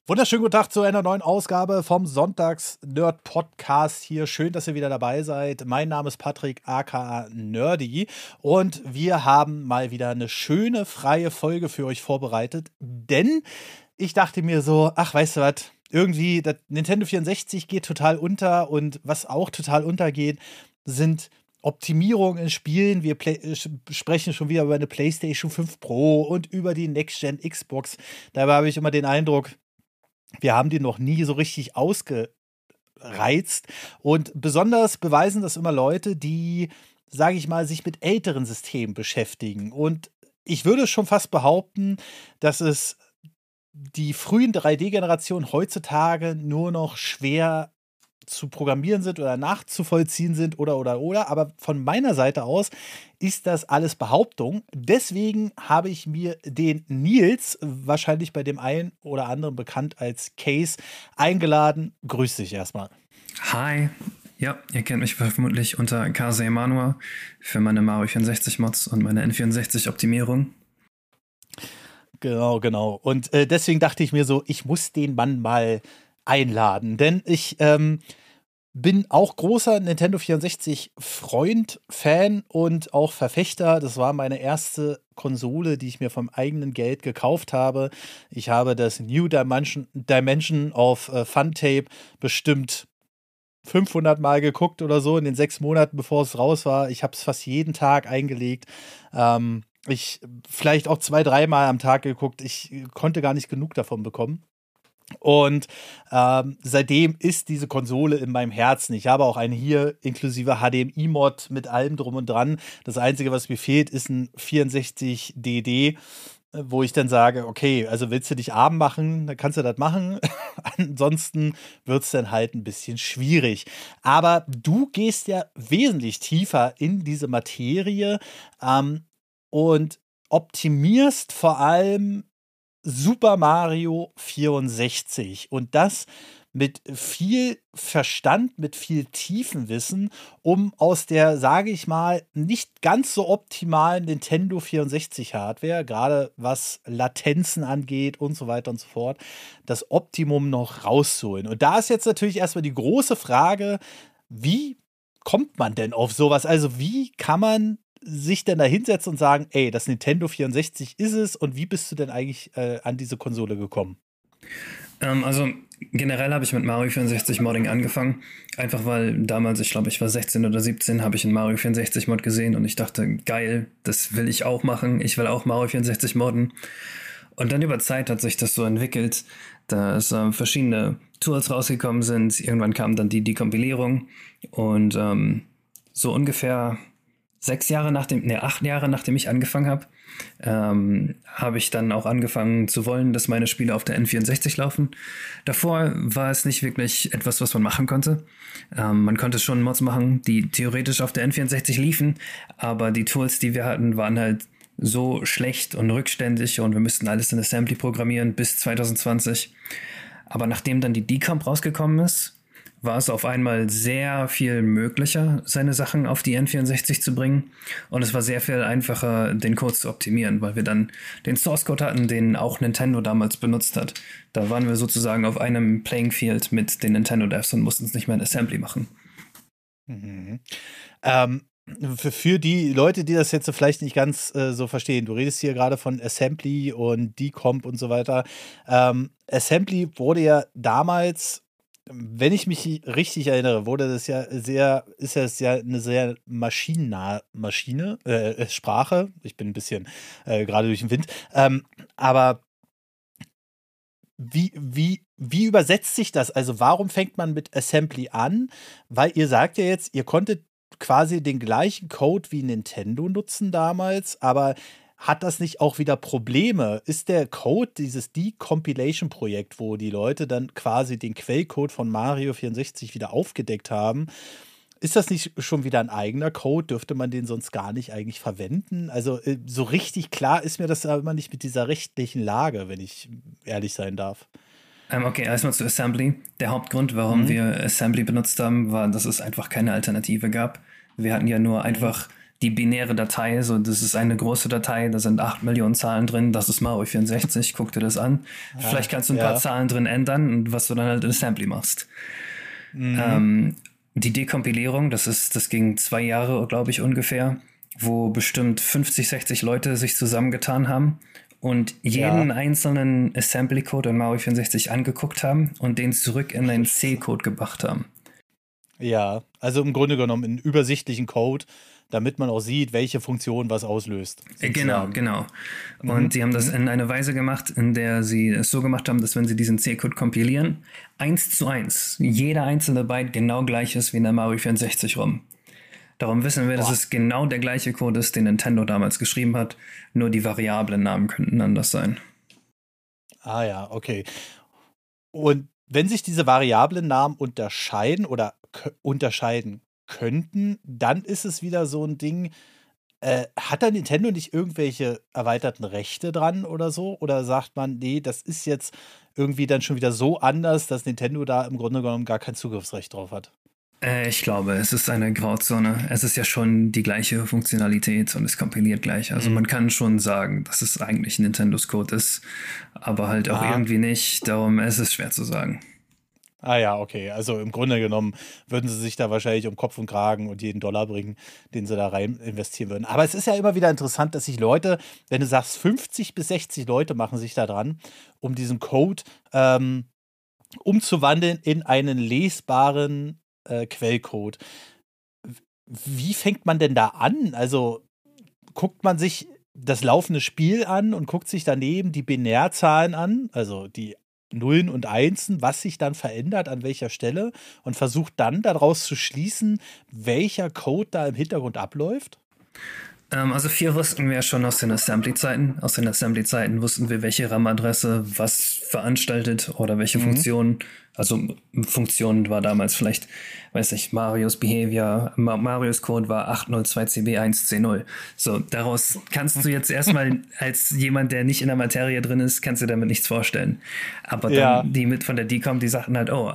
Wunderschönen guten Tag zu einer neuen Ausgabe vom Sonntags-Nerd-Podcast hier. Schön, dass ihr wieder dabei seid. Mein Name ist Patrick, aka Nerdy. Und wir haben mal wieder eine schöne, freie Folge für euch vorbereitet. Denn ich dachte mir so, ach, weißt du was, irgendwie, das Nintendo 64 geht total unter. Und was auch total untergeht, sind Optimierungen in Spielen. Wir sprechen schon wieder über eine PlayStation 5 Pro und über die Next-Gen Xbox. Dabei habe ich immer den Eindruck, wir haben die noch nie so richtig ausgereizt. Und besonders beweisen das immer Leute, die, sage ich mal, sich mit älteren Systemen beschäftigen. Und ich würde schon fast behaupten, dass es die frühen 3D-Generationen heutzutage nur noch schwer zu programmieren sind oder nachzuvollziehen sind oder. Aber von meiner Seite aus ist das alles Behauptung. Deswegen habe ich mir den Nils, wahrscheinlich bei dem einen oder anderen bekannt als Case, eingeladen. Grüß dich erstmal. Hi. Ja, ihr kennt mich vermutlich unter Kase Emanua für meine Mario 64 Mods und meine N64-Optimierung. Genau. Und deswegen dachte ich mir so, ich muss den Mann mal einladen, denn ich bin auch großer Nintendo 64 Freund, Fan und auch Verfechter. Das war meine erste Konsole, die ich mir vom eigenen Geld gekauft habe. Ich habe das New Dimension of Fun-Tape bestimmt 500 Mal geguckt oder so in den 6 Monaten, bevor es raus war. Ich habe es fast jeden Tag eingelegt. Ich vielleicht auch 2-3 Mal am Tag geguckt. Ich konnte gar nicht genug davon bekommen. Und seitdem ist diese Konsole in meinem Herzen. Ich habe auch eine hier inklusive HDMI-Mod mit allem drum und dran. Das Einzige, was mir fehlt, ist ein 64DD, wo ich dann sage, okay, also willst du dich arm machen, dann kannst du das machen. Ansonsten wird es dann halt ein bisschen schwierig. Aber du gehst ja wesentlich tiefer in diese Materie und optimierst vor allem Super Mario 64 und das mit viel Verstand, mit viel Tiefenwissen, um aus der, sage ich mal, nicht ganz so optimalen Nintendo 64 Hardware, gerade was Latenzen angeht und so weiter und so fort, das Optimum noch rauszuholen. Und da ist jetzt natürlich erstmal die große Frage, wie kommt man denn auf sowas? Also wie kann man sich denn da hinsetzen und sagen, ey, das Nintendo 64 ist es und wie bist du denn eigentlich an diese Konsole gekommen? Also generell habe ich mit Mario 64 Modding angefangen, einfach weil damals, ich glaube, ich war 16 oder 17, habe ich einen Mario 64 Mod gesehen und ich dachte, geil, das will ich auch machen, ich will auch Mario 64 modden. Und dann über Zeit hat sich das so entwickelt, dass verschiedene Tools rausgekommen sind. Irgendwann kam dann die Dekompilierung und so ungefähr 8 Jahre nachdem ich angefangen habe, habe ich dann auch angefangen zu wollen, dass meine Spiele auf der N64 laufen. Davor war es nicht wirklich etwas, was man machen konnte. Man konnte schon Mods machen, die theoretisch auf der N64 liefen, aber die Tools, die wir hatten, waren halt so schlecht und rückständig und wir müssten alles in Assembly programmieren bis 2020. Aber nachdem dann die Decomp rausgekommen ist, war es auf einmal sehr viel möglicher, seine Sachen auf die N64 zu bringen. Und es war sehr viel einfacher, den Code zu optimieren, weil wir dann den Source Code hatten, den auch Nintendo damals benutzt hat. Da waren wir sozusagen auf einem Playing Field mit den Nintendo Devs und mussten es nicht mehr in Assembly machen. Mhm. Für die Leute, die das jetzt vielleicht nicht ganz so verstehen, du redest hier gerade von Assembly und Decomp und so weiter. Assembly wurde ja damals, wenn ich mich richtig erinnere, ist das ja eine sehr maschinennahe Sprache. Ich bin ein bisschen gerade durch den Wind. Aber wie übersetzt sich das? Also warum fängt man mit Assembly an? Weil ihr sagt ja jetzt, ihr konntet quasi den gleichen Code wie Nintendo nutzen damals, aber hat das nicht auch wieder Probleme? Ist der Code, dieses Decompilation-Projekt, wo die Leute dann quasi den Quellcode von Mario 64 wieder aufgedeckt haben, ist das nicht schon wieder ein eigener Code? Dürfte man den sonst gar nicht eigentlich verwenden? Also so richtig klar ist mir das aber immer nicht mit dieser rechtlichen Lage, wenn ich ehrlich sein darf. Okay, erstmal zu Assembly. Der Hauptgrund, warum wir Assembly benutzt haben, war, dass es einfach keine Alternative gab. Wir hatten ja nur einfach die binäre Datei, so das ist eine große Datei, da sind 8 Millionen Zahlen drin, das ist Mario 64, guck dir das an. Vielleicht kannst du ein paar Zahlen drin ändern, was du dann halt in Assembly machst. Die Dekompilierung, das ging 2 Jahre, glaube ich, ungefähr, wo bestimmt 50, 60 Leute sich zusammengetan haben und jeden einzelnen Assembly-Code in Mario 64 angeguckt haben und den zurück in einen C-Code gebracht haben. Ja, also im Grunde genommen einen übersichtlichen Code, damit man auch sieht, welche Funktion was auslöst. Genau. Und sie haben das in einer Weise gemacht, in der sie es so gemacht haben, dass wenn sie diesen C-Code kompilieren, 1:1, jeder einzelne Byte genau gleich ist wie in der Mario 64 ROM. Darum wissen wir, dass es genau der gleiche Code ist, den Nintendo damals geschrieben hat, nur die Variablennamen könnten anders sein. Ah ja, okay. Und wenn sich diese Variablennamen unterscheiden oder unterscheiden könnten, dann ist es wieder so ein Ding, hat da Nintendo nicht irgendwelche erweiterten Rechte dran oder so? Oder sagt man, nee, das ist jetzt irgendwie dann schon wieder so anders, dass Nintendo da im Grunde genommen gar kein Zugriffsrecht drauf hat? Ich glaube, es ist eine Grauzone. Es ist ja schon die gleiche Funktionalität und es kompiliert gleich. Also man kann schon sagen, dass es eigentlich Nintendos Code ist, aber halt auch irgendwie nicht. Darum ist es schwer zu sagen. Ah ja, okay. Also im Grunde genommen würden sie sich da wahrscheinlich um Kopf und Kragen und jeden Dollar bringen, den sie da rein investieren würden. Aber es ist ja immer wieder interessant, dass sich Leute, wenn du sagst, 50 bis 60 Leute machen sich da dran, um diesen Code umzuwandeln in einen lesbaren Quellcode. Wie fängt man denn da an? Also guckt man sich das laufende Spiel an und guckt sich daneben die Binärzahlen an, also die Nullen und Einsen, was sich dann verändert, an welcher Stelle und versucht dann daraus zu schließen, welcher Code da im Hintergrund abläuft? Also viel wussten wir schon aus den Assembly-Zeiten. Aus den Assembly-Zeiten wussten wir, welche RAM-Adresse was veranstaltet oder welche Funktionen. Also Funktionen war damals vielleicht, weiß ich, Marios Behavior, Marios Code war 802CB1C0. So, daraus kannst du jetzt erstmal als jemand, der nicht in der Materie drin ist, kannst du damit nichts vorstellen. Aber dann die mit von der DCOM, die sagten halt, oh,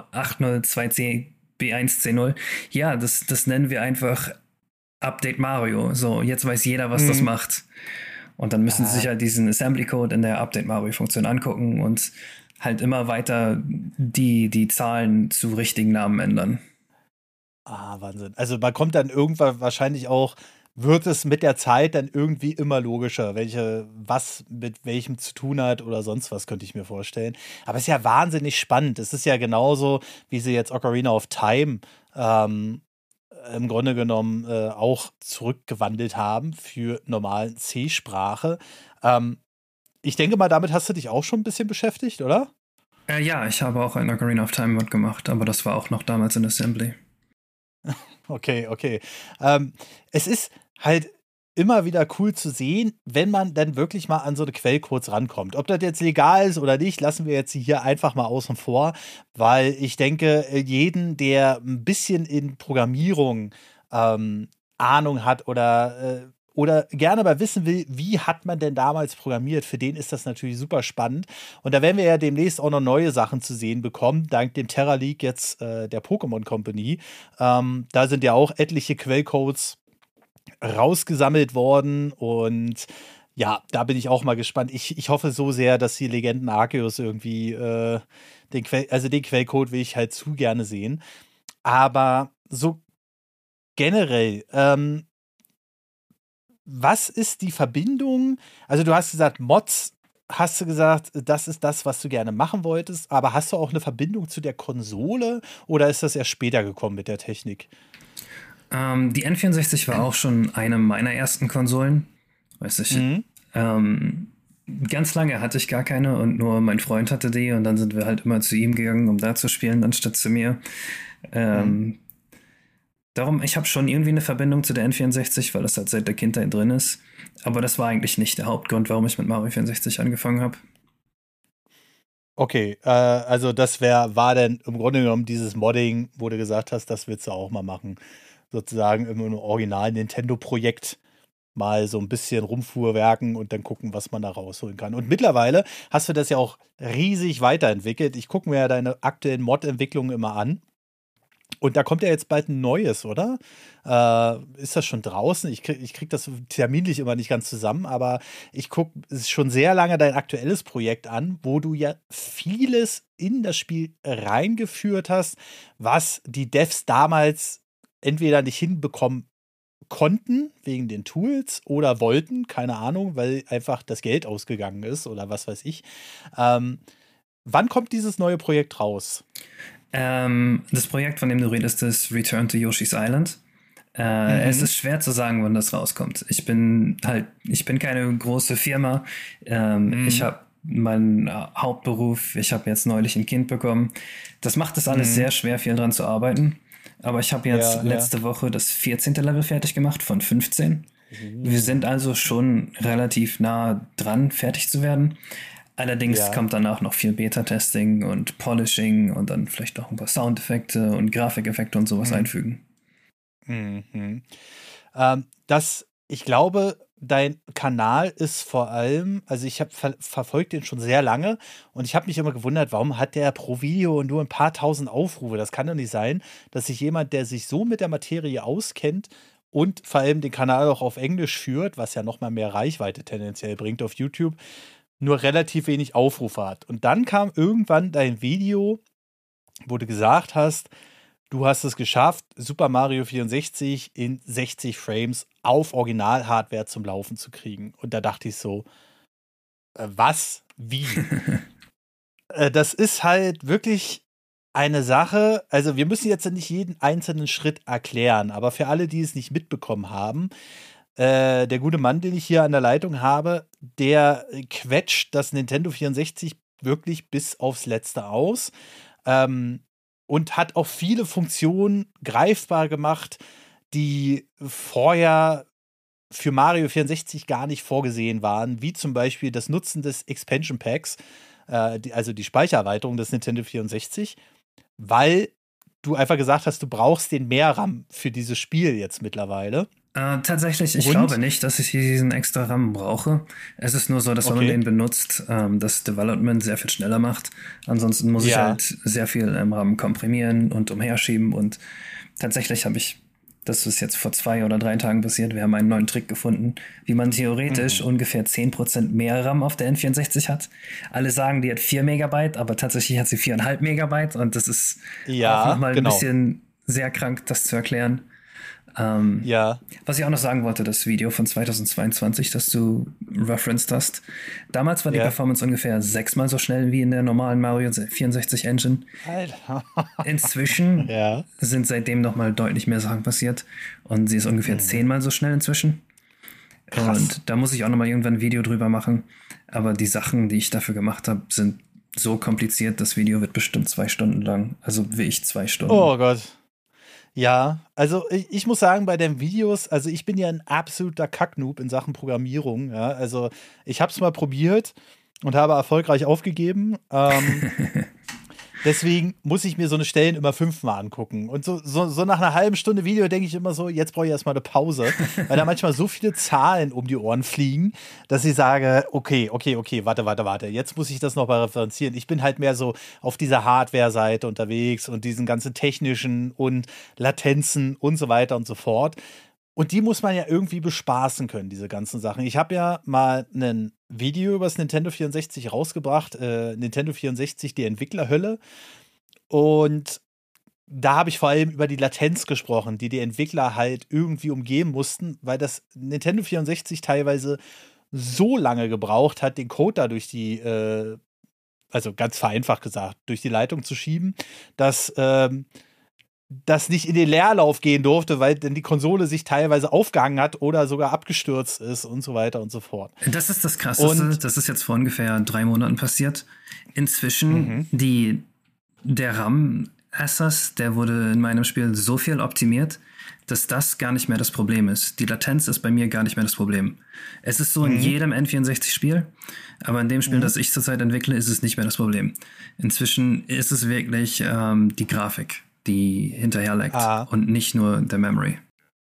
802CB1C0. Ja, das nennen wir einfach Update Mario. So, jetzt weiß jeder, was das macht. Und dann müssen sie sich halt diesen Assembly-Code in der Update Mario-Funktion angucken und halt immer weiter die Zahlen zu richtigen Namen ändern. Wahnsinn. Also man kommt dann irgendwann wahrscheinlich auch, wird es mit der Zeit dann irgendwie immer logischer, was mit welchem zu tun hat oder sonst was, könnte ich mir vorstellen. Aber es ist ja wahnsinnig spannend. Es ist ja genauso, wie sie jetzt Ocarina of Time im Grunde genommen auch zurückgewandelt haben für normalen C-Sprache. Ich denke mal, damit hast du dich auch schon ein bisschen beschäftigt, oder? Ja, ich habe auch ein Ocarina of Time Mod gemacht, aber das war auch noch damals in Assembly. Okay. Es ist halt immer wieder cool zu sehen, wenn man dann wirklich mal an so eine Quellcodes rankommt. Ob das jetzt legal ist oder nicht, lassen wir jetzt hier einfach mal außen vor, weil ich denke, jeden, der ein bisschen in Programmierung Ahnung hat oder gerne mal wissen will, wie hat man denn damals programmiert, für den ist das natürlich super spannend. Und da werden wir ja demnächst auch noch neue Sachen zu sehen bekommen, dank dem Terra League jetzt der Pokémon Company. Da sind ja auch etliche Quellcodes rausgesammelt worden und ja, da bin ich auch mal gespannt. Ich hoffe so sehr, dass die Legenden Arceus irgendwie den Quellcode will ich halt zu gerne sehen. Aber so generell, was ist die Verbindung? Also du hast gesagt, Mods, hast du gesagt, das ist das, was du gerne machen wolltest, aber hast du auch eine Verbindung zu der Konsole oder ist das erst später gekommen mit der Technik? Die N64 war auch schon eine meiner ersten Konsolen. Weiß ich. Ganz lange hatte ich gar keine und nur mein Freund hatte die und dann sind wir halt immer zu ihm gegangen, um da zu spielen, anstatt zu mir. Darum, ich habe schon irgendwie eine Verbindung zu der N64, weil das halt seit der Kindheit drin ist. Aber das war eigentlich nicht der Hauptgrund, warum ich mit Mario 64 angefangen habe. Okay, also das war denn im Grunde genommen dieses Modding, wo du gesagt hast, das willst du auch mal machen. Sozusagen im Original Nintendo-Projekt mal so ein bisschen rumfuhrwerken und dann gucken, was man da rausholen kann. Und mittlerweile hast du das ja auch riesig weiterentwickelt. Ich gucke mir ja deine aktuellen Mod-Entwicklungen immer an. Und da kommt ja jetzt bald ein neues, oder? Ist das schon draußen? Ich krieg das terminlich immer nicht ganz zusammen, aber ich gucke schon sehr lange dein aktuelles Projekt an, wo du ja vieles in das Spiel reingeführt hast, was die Devs damals entweder nicht hinbekommen konnten wegen den Tools oder wollten, keine Ahnung, weil einfach das Geld ausgegangen ist oder was weiß ich. Wann kommt dieses neue Projekt raus? Das Projekt, von dem du redest, ist Return to Yoshi's Island. Es ist schwer zu sagen, wann das rauskommt. Ich bin keine große Firma. Ich habe meinen Hauptberuf, ich habe jetzt neulich ein Kind bekommen. Das macht es alles sehr schwer, viel dran zu arbeiten. Aber ich habe jetzt letzte Woche das 14. Level fertig gemacht von 15. Wir sind also schon relativ nah dran, fertig zu werden. Allerdings kommt danach noch viel Beta-Testing und Polishing und dann vielleicht noch ein paar Soundeffekte und Grafikeffekte und sowas einfügen. Ich glaube, dein Kanal ist vor allem, also ich habe verfolgt den schon sehr lange und ich habe mich immer gewundert, warum hat der pro Video nur ein paar tausend Aufrufe? Das kann doch nicht sein, dass sich jemand, der sich so mit der Materie auskennt und vor allem den Kanal auch auf Englisch führt, was ja noch mal mehr Reichweite tendenziell bringt auf YouTube, nur relativ wenig Aufrufe hat. Und dann kam irgendwann dein Video, wo du gesagt hast, du hast es geschafft, Super Mario 64 in 60 Frames auf Original-Hardware zum Laufen zu kriegen. Und da dachte ich so, was? Wie? Das ist halt wirklich eine Sache, also wir müssen jetzt nicht jeden einzelnen Schritt erklären, aber für alle, die es nicht mitbekommen haben, der gute Mann, den ich hier an der Leitung habe, der quetscht das Nintendo 64 wirklich bis aufs Letzte aus. Und hat auch viele Funktionen greifbar gemacht, die vorher für Mario 64 gar nicht vorgesehen waren, wie zum Beispiel das Nutzen des Expansion Packs, also die Speichererweiterung des Nintendo 64, weil du einfach gesagt hast, du brauchst den RAM für dieses Spiel jetzt mittlerweile. Tatsächlich, ich glaube nicht, dass ich hier diesen extra RAM brauche. Es ist nur so, dass wenn man den benutzt, das Development sehr viel schneller macht. Ansonsten muss ich halt sehr viel im RAM komprimieren und umherschieben. Und tatsächlich das ist jetzt vor 2 oder 3 Tagen passiert, wir haben einen neuen Trick gefunden, wie man theoretisch ungefähr 10% mehr RAM auf der N64 hat. Alle sagen, die hat 4 Megabyte, aber tatsächlich hat sie 4,5 Megabyte. Und das ist auch nochmal ein bisschen sehr krank, das zu erklären. Was ich auch noch sagen wollte, das Video von 2022, das du referenced hast. Damals war die Performance ungefähr 6-mal so schnell wie in der normalen Mario 64 Engine. Alter. Inzwischen sind seitdem nochmal deutlich mehr Sachen passiert und sie ist ungefähr 10-mal so schnell inzwischen. Krass. Und da muss ich auch nochmal irgendwann ein Video drüber machen. Aber die Sachen, die ich dafür gemacht habe, sind so kompliziert. Das Video wird bestimmt 2 Stunden lang. Also wie ich 2 Stunden. Oh Gott. Ja, also ich muss sagen, bei den Videos, also ich bin ja ein absoluter Kacknoob in Sachen Programmierung. Ja? Also ich habe es mal probiert und habe erfolgreich aufgegeben. Deswegen muss ich mir so eine Stellen immer 5-mal angucken. Und so nach einer halben Stunde Video denke ich immer so, jetzt brauche ich erstmal eine Pause, weil da manchmal so viele Zahlen um die Ohren fliegen, dass ich sage, okay, warte, jetzt muss ich das noch mal referenzieren. Ich bin halt mehr so auf dieser Hardware-Seite unterwegs und diesen ganzen technischen und Latenzen und so weiter und so fort. Und die muss man ja irgendwie bespaßen können, diese ganzen Sachen. Ich habe ja mal ein Video über das Nintendo 64 rausgebracht, Nintendo 64, die Entwicklerhölle. Und da habe ich vor allem über die Latenz gesprochen, die Entwickler halt irgendwie umgehen mussten, weil das Nintendo 64 teilweise so lange gebraucht hat, den Code da durch die, also ganz vereinfacht gesagt, durch die Leitung zu schieben, dass das nicht in den Leerlauf gehen durfte, weil dann die Konsole sich teilweise aufgehangen hat oder sogar abgestürzt ist und so weiter und so fort. Das ist das Krasseste. Das ist jetzt vor ungefähr 3 Monaten passiert. Inzwischen, der RAM-Access, der wurde in meinem Spiel so viel optimiert, dass das gar nicht mehr das Problem ist. Die Latenz ist bei mir gar nicht mehr das Problem. Es ist so in jedem N64-Spiel, aber in dem Spiel, das ich zurzeit entwickle, ist es nicht mehr das Problem. Inzwischen ist es wirklich die Grafik, die hinterherleckt und nicht nur der Memory.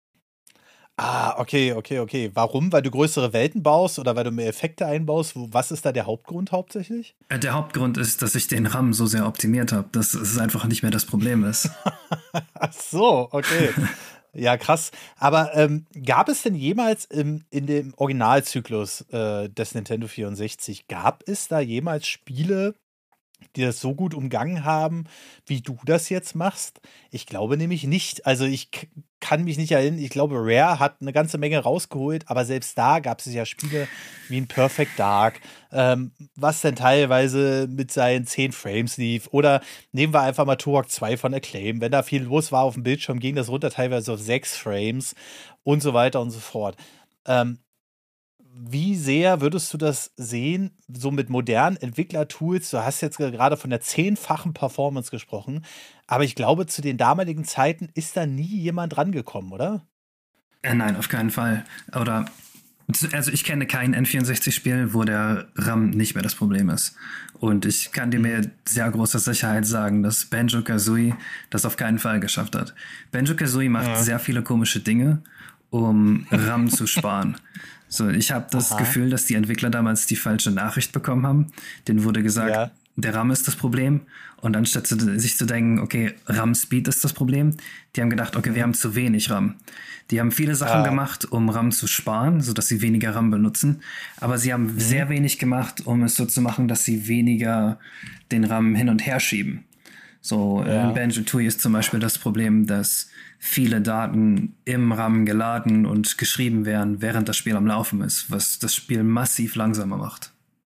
Okay. Warum? Weil du größere Welten baust oder weil du mehr Effekte einbaust? Was ist da der Hauptgrund hauptsächlich? Der Hauptgrund ist, dass ich den RAM so sehr optimiert habe, dass es einfach nicht mehr das Problem ist. Ach so, okay. Ja, krass. Aber gab es denn jemals in dem Originalzyklus des Nintendo 64, gab es da jemals Spiele, die das so gut umgangen haben, wie du das jetzt machst? Ich glaube nämlich nicht. Also kann mich nicht erinnern. Ich glaube, Rare hat eine ganze Menge rausgeholt, aber selbst da gab es ja Spiele wie ein Perfect Dark, was dann teilweise mit seinen 10 Frames lief. Oder nehmen wir einfach mal Turok 2 von Acclaim. Wenn da viel los war auf dem Bildschirm, ging das runter teilweise auf 6 Frames und so weiter und so fort. Ähm, Wie sehr würdest du das sehen, so mit modernen Entwicklertools? Du hast jetzt gerade von der 10-fachen Performance gesprochen, aber ich glaube, zu den damaligen Zeiten ist da nie jemand rangekommen, oder? Nein, auf keinen Fall. Oder, also ich kenne kein N64-Spiel, wo der RAM nicht mehr das Problem ist. Und ich kann dir mit sehr großer Sicherheit sagen, dass Banjo-Kazooie das auf keinen Fall geschafft hat. Banjo-Kazooie macht sehr viele komische Dinge, um RAM zu sparen. So, ich habe das Gefühl, dass die Entwickler damals die falsche Nachricht bekommen haben. Denen wurde gesagt, der RAM ist das Problem. Und anstatt sich zu denken, okay, RAM-Speed ist das Problem, die haben gedacht, okay, wir haben zu wenig RAM. Die haben viele Sachen gemacht, um RAM zu sparen, sodass sie weniger RAM benutzen. Aber sie haben sehr wenig gemacht, um es so zu machen, dass sie weniger den RAM hin und her schieben. So, in Banjo-Tooie ist zum Beispiel das Problem, dass viele Daten im RAM geladen und geschrieben werden, während das Spiel am Laufen ist, was das Spiel massiv langsamer macht.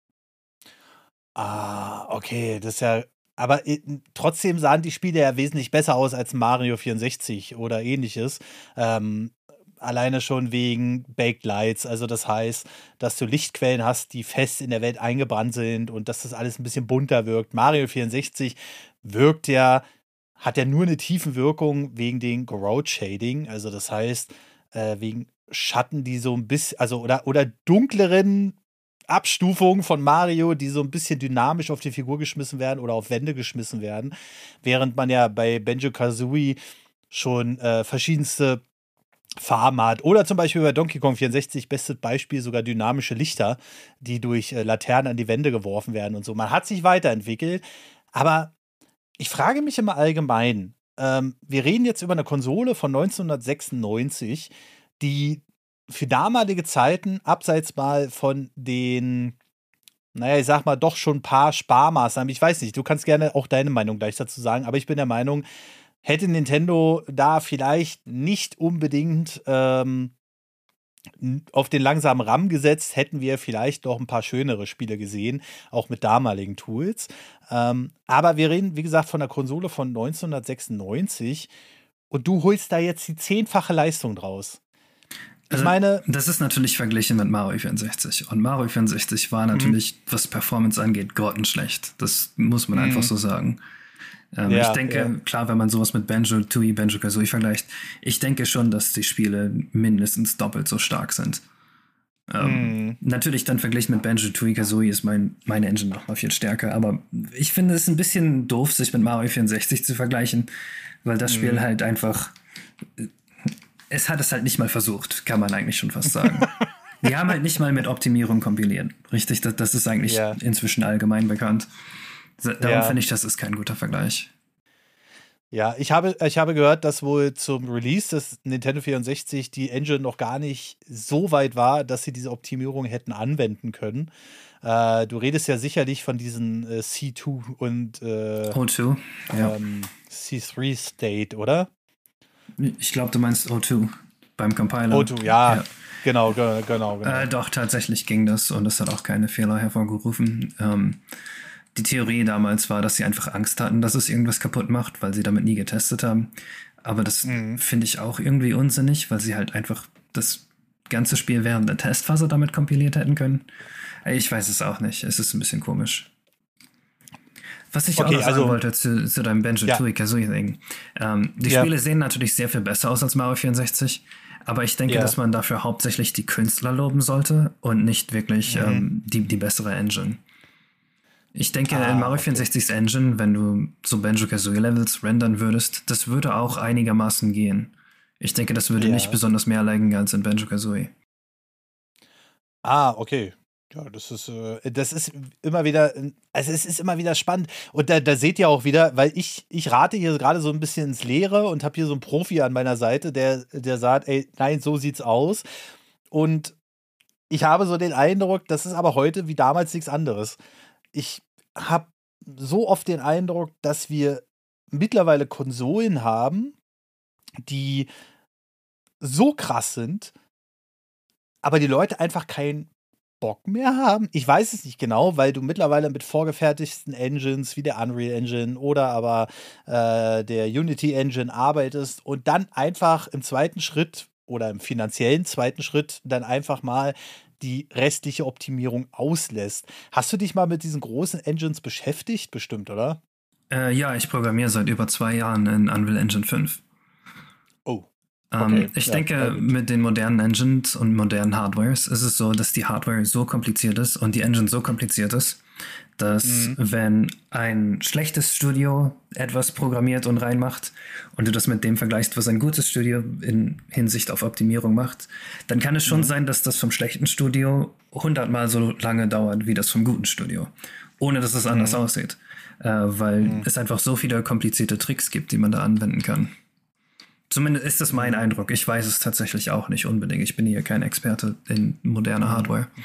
Ah, okay, das ist ja. Aber trotzdem sahen die Spiele ja wesentlich besser aus als Mario 64 oder ähnliches. Alleine schon wegen Baked Lights. Also das heißt, dass du Lichtquellen hast, die fest in der Welt eingebrannt sind und dass das alles ein bisschen bunter wirkt. Mario 64 hat ja nur eine Tiefenwirkung wegen den Grout Shading. Also das heißt, wegen Schatten, die so ein bisschen, also oder dunkleren Abstufungen von Mario, die so ein bisschen dynamisch auf die Figur geschmissen werden oder auf Wände geschmissen werden. Während man ja bei Banjo-Kazooie schon verschiedenste Farben hat. Oder zum Beispiel bei Donkey Kong 64, bestes Beispiel, sogar dynamische Lichter, die durch Laternen an die Wände geworfen werden und so. Man hat sich weiterentwickelt, aber ich frage mich immer allgemein, wir reden jetzt über eine Konsole von 1996, die für damalige Zeiten, abseits mal von den, naja, ich sag mal, doch schon ein paar Sparmaßnahmen, ich weiß nicht, du kannst gerne auch deine Meinung gleich dazu sagen, aber ich bin der Meinung, hätte Nintendo da vielleicht nicht unbedingt auf den langsamen RAM gesetzt, hätten wir vielleicht doch ein paar schönere Spiele gesehen, auch mit damaligen Tools. Aber wir reden, wie gesagt, von der Konsole von 1996 und du holst da jetzt die 10-fache Leistung draus. Ich meine, das ist natürlich verglichen mit Mario 64. Und Mario 64 war natürlich, was Performance angeht, grottenschlecht. Das muss man einfach so sagen. Ich denke, klar, wenn man sowas mit Banjo-Tooie, Banjo-Kazooie vergleicht, ich denke schon, dass die Spiele mindestens doppelt so stark sind. Natürlich dann verglichen mit Banjo-Tooie, Kazooie ist meine Engine noch mal viel stärker, aber ich finde es ein bisschen doof, sich mit Mario 64 zu vergleichen, weil das Spiel halt einfach, es hat es halt nicht mal versucht, kann man eigentlich schon fast sagen. Die haben halt nicht mal mit Optimierung kompiliert. Richtig, das ist eigentlich inzwischen allgemein bekannt. Darum finde ich, das ist kein guter Vergleich. Ja, ich habe gehört, dass wohl zum Release des Nintendo 64 die Engine noch gar nicht so weit war, dass sie diese Optimierung hätten anwenden können. Du redest ja sicherlich von diesen C2 und O2, C3 State, oder? Ich glaube, du meinst O2 beim Compiler. O2, ja. Genau. Doch, tatsächlich ging das und es hat auch keine Fehler hervorgerufen. Die Theorie damals war, dass sie einfach Angst hatten, dass es irgendwas kaputt macht, weil sie damit nie getestet haben. Aber das finde ich auch irgendwie unsinnig, weil sie halt einfach das ganze Spiel während der Testphase damit kompiliert hätten können. Ich weiß es auch nicht. Es ist ein bisschen komisch. Was ich auch noch sagen wollte zu deinem Banjo-Tooie-Kazooie-Ding. Die Spiele sehen natürlich sehr viel besser aus als Mario 64. Aber ich denke, dass man dafür hauptsächlich die Künstler loben sollte und nicht wirklich die bessere Engine. Ich denke, in Mario 64's Engine, wenn du so Banjo-Kazooie-Levels rendern würdest, das würde auch einigermaßen gehen. Ich denke, das würde nicht besonders mehr laggen als in Banjo-Kazooie. Okay. Ja, das ist immer wieder, also es ist immer wieder spannend. Und da seht ihr auch wieder, weil ich rate hier gerade so ein bisschen ins Leere und habe hier so einen Profi an meiner Seite, der sagt, ey, nein, so sieht's aus. Und ich habe so den Eindruck, das ist aber heute wie damals nichts anderes. Ich habe so oft den Eindruck, dass wir mittlerweile Konsolen haben, die so krass sind, aber die Leute einfach keinen Bock mehr haben. Ich weiß es nicht genau, weil du mittlerweile mit vorgefertigten Engines wie der Unreal Engine oder aber der Unity Engine arbeitest und dann einfach im zweiten Schritt oder im finanziellen zweiten Schritt dann einfach mal die restliche Optimierung auslässt. Hast du dich mal mit diesen großen Engines beschäftigt? Bestimmt, oder? Ja, ich programmiere seit über 2 Jahren in Unreal Engine 5. Oh, okay. Ich Ja, na denke, gut. mit den modernen Engines und modernen Hardwares ist es so, dass die Hardware so kompliziert ist und die Engine so kompliziert ist, dass Mhm. wenn ein schlechtes Studio etwas programmiert und reinmacht und du das mit dem vergleichst, was ein gutes Studio in Hinsicht auf Optimierung macht, dann kann es schon Mhm. sein, dass das vom schlechten Studio 100-mal so lange dauert wie das vom guten Studio, ohne dass es anders Mhm. aussieht, weil Mhm. es einfach so viele komplizierte Tricks gibt, die man da anwenden kann. Zumindest ist das mein Mhm. Eindruck. Ich weiß es tatsächlich auch nicht unbedingt. Ich bin hier kein Experte in moderner Mhm. Hardware.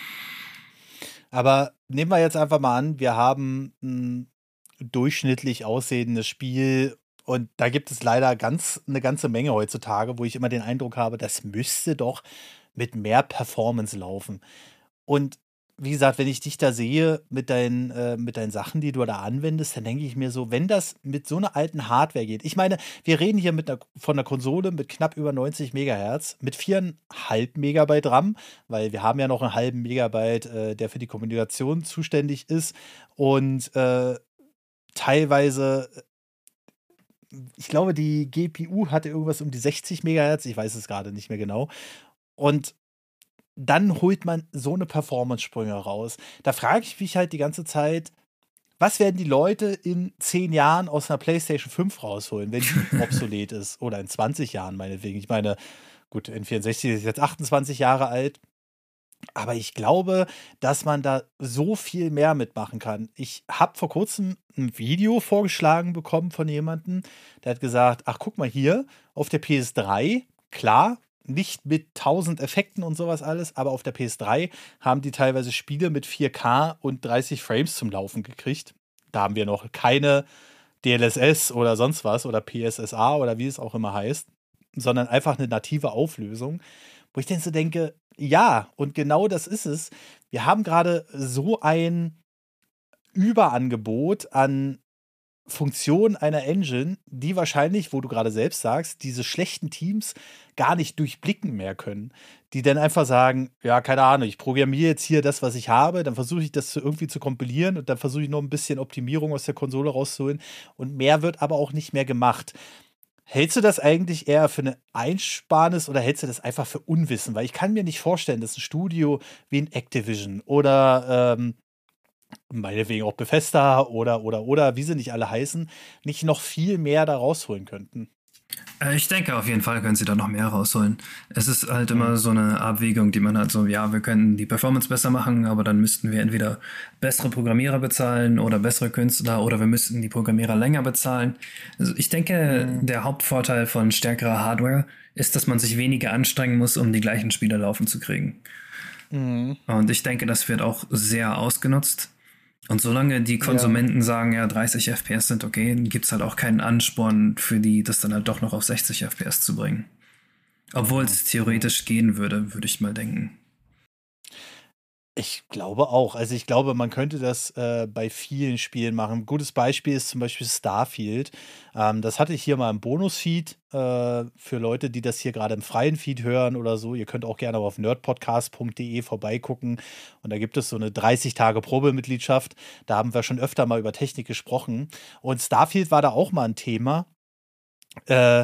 Aber nehmen wir jetzt einfach mal an, wir haben ein durchschnittlich aussehendes Spiel und da gibt es leider eine ganze Menge heutzutage, wo ich immer den Eindruck habe, das müsste doch mit mehr Performance laufen. Und wie gesagt, wenn ich dich da sehe mit deinen Sachen, die du da anwendest, dann denke ich mir so, wenn das mit so einer alten Hardware geht. Ich meine, wir reden hier von einer Konsole mit knapp über 90 Megahertz, mit 4,5 Megabyte RAM, weil wir haben ja noch einen halben Megabyte, der für die Kommunikation zuständig ist. Und teilweise, ich glaube, die GPU hatte irgendwas um die 60 Megahertz, ich weiß es gerade nicht mehr genau. Und dann holt man so eine Performance-Sprünge raus. Da frage ich mich halt die ganze Zeit, was werden die Leute in 10 Jahren aus einer PlayStation 5 rausholen, wenn die obsolet ist? Oder in 20 Jahren meinetwegen. Ich meine, gut, N64 ist jetzt 28 Jahre alt. Aber ich glaube, dass man da so viel mehr mitmachen kann. Ich habe vor kurzem ein Video vorgeschlagen bekommen von jemandem, der hat gesagt, ach guck mal hier, auf der PS3, klar, nicht mit 1000 Effekten und sowas alles, aber auf der PS3 haben die teilweise Spiele mit 4K und 30 Frames zum Laufen gekriegt. Da haben wir noch keine DLSS oder sonst was oder PSSA oder wie es auch immer heißt, sondern einfach eine native Auflösung. Wo ich dann so denke, ja, und genau das ist es. Wir haben gerade so ein Überangebot an Funktionen einer Engine, die wahrscheinlich, wo du gerade selbst sagst, diese schlechten Teams gar nicht durchblicken mehr können. Die dann einfach sagen, ja, keine Ahnung, ich programmiere jetzt hier das, was ich habe, dann versuche ich das irgendwie zu kompilieren und dann versuche ich noch ein bisschen Optimierung aus der Konsole rauszuholen und mehr wird aber auch nicht mehr gemacht. Hältst du das eigentlich eher für eine Einsparnis oder hältst du das einfach für Unwissen? Weil ich kann mir nicht vorstellen, dass ein Studio wie ein Activision oder meinetwegen auch Bethesda oder, wie sie nicht alle heißen, nicht noch viel mehr da rausholen könnten. Ich denke, auf jeden Fall können sie da noch mehr rausholen. Es ist halt Mhm. immer so eine Abwägung, die man hat, so, ja, wir können die Performance besser machen, aber dann müssten wir entweder bessere Programmierer bezahlen oder bessere Künstler oder wir müssten die Programmierer länger bezahlen. Also ich denke, Mhm. der Hauptvorteil von stärkerer Hardware ist, dass man sich weniger anstrengen muss, um die gleichen Spiele laufen zu kriegen. Mhm. Und ich denke, das wird auch sehr ausgenutzt. Und solange die Ja. Konsumenten sagen, ja, 30 FPS sind okay, gibt es halt auch keinen Ansporn für die, das dann halt doch noch auf 60 FPS zu bringen. Obwohl Mhm. es Mhm. theoretisch gehen würde, würde ich mal denken. Ich glaube auch. Also ich glaube, man könnte das bei vielen Spielen machen. Ein gutes Beispiel ist zum Beispiel Starfield. Das hatte ich hier mal im Bonus-Feed für Leute, die das hier gerade im freien Feed hören oder so. Ihr könnt auch gerne auf nerdpodcast.de vorbeigucken. Und da gibt es so eine 30 Tage Probemitgliedschaft. Da haben wir schon öfter mal über Technik gesprochen. Und Starfield war da auch mal ein Thema. Äh,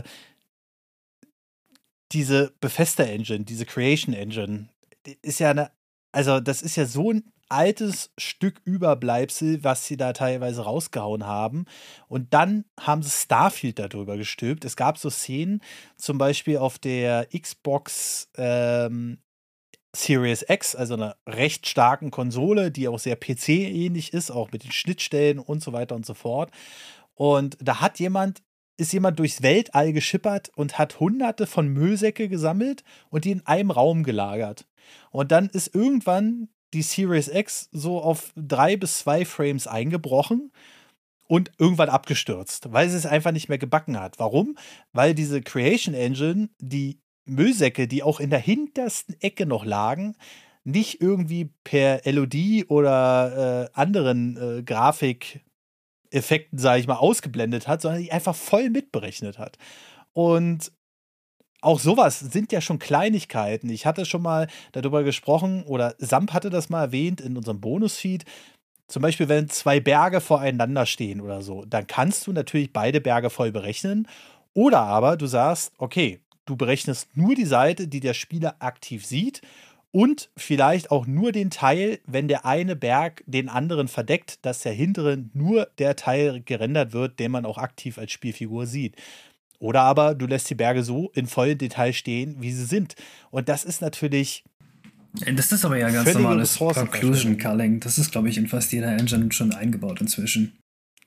diese Bethesda Engine, diese Creation Engine, die ist ja eine, also das ist ja so ein altes Stück Überbleibsel, was sie da teilweise rausgehauen haben. Und dann haben sie Starfield darüber gestülpt. Es gab so Szenen, zum Beispiel auf der Xbox Series X, also einer recht starken Konsole, die auch sehr PC-ähnlich ist, auch mit den Schnittstellen und so weiter und so fort. Und da ist jemand durchs Weltall geschippert und hat hunderte von Müllsäcke gesammelt und die in einem Raum gelagert. Und dann ist irgendwann die Series X so auf 3 bis 2 Frames eingebrochen und irgendwann abgestürzt, weil sie es einfach nicht mehr gebacken hat. Warum? Weil diese Creation Engine die Müllsäcke, die auch in der hintersten Ecke noch lagen, nicht irgendwie per LOD oder anderen Grafikeffekten, sage ich mal, ausgeblendet hat, sondern die einfach voll mitberechnet hat. Und auch sowas sind ja schon Kleinigkeiten. Ich hatte schon mal darüber gesprochen, oder Samp hatte das mal erwähnt in unserem Bonusfeed. Zum Beispiel, wenn 2 Berge voreinander stehen oder so, dann kannst du natürlich beide Berge voll berechnen. Oder aber du sagst, okay, du berechnest nur die Seite, die der Spieler aktiv sieht und vielleicht auch nur den Teil, wenn der eine Berg den anderen verdeckt, dass der hintere nur der Teil gerendert wird, den man auch aktiv als Spielfigur sieht. Oder aber du lässt die Berge so in vollem Detail stehen, wie sie sind. Und das ist natürlich. Das ist aber ja ganz normales Conclusion Culling. Das ist, glaube ich, in fast jeder Engine schon eingebaut inzwischen.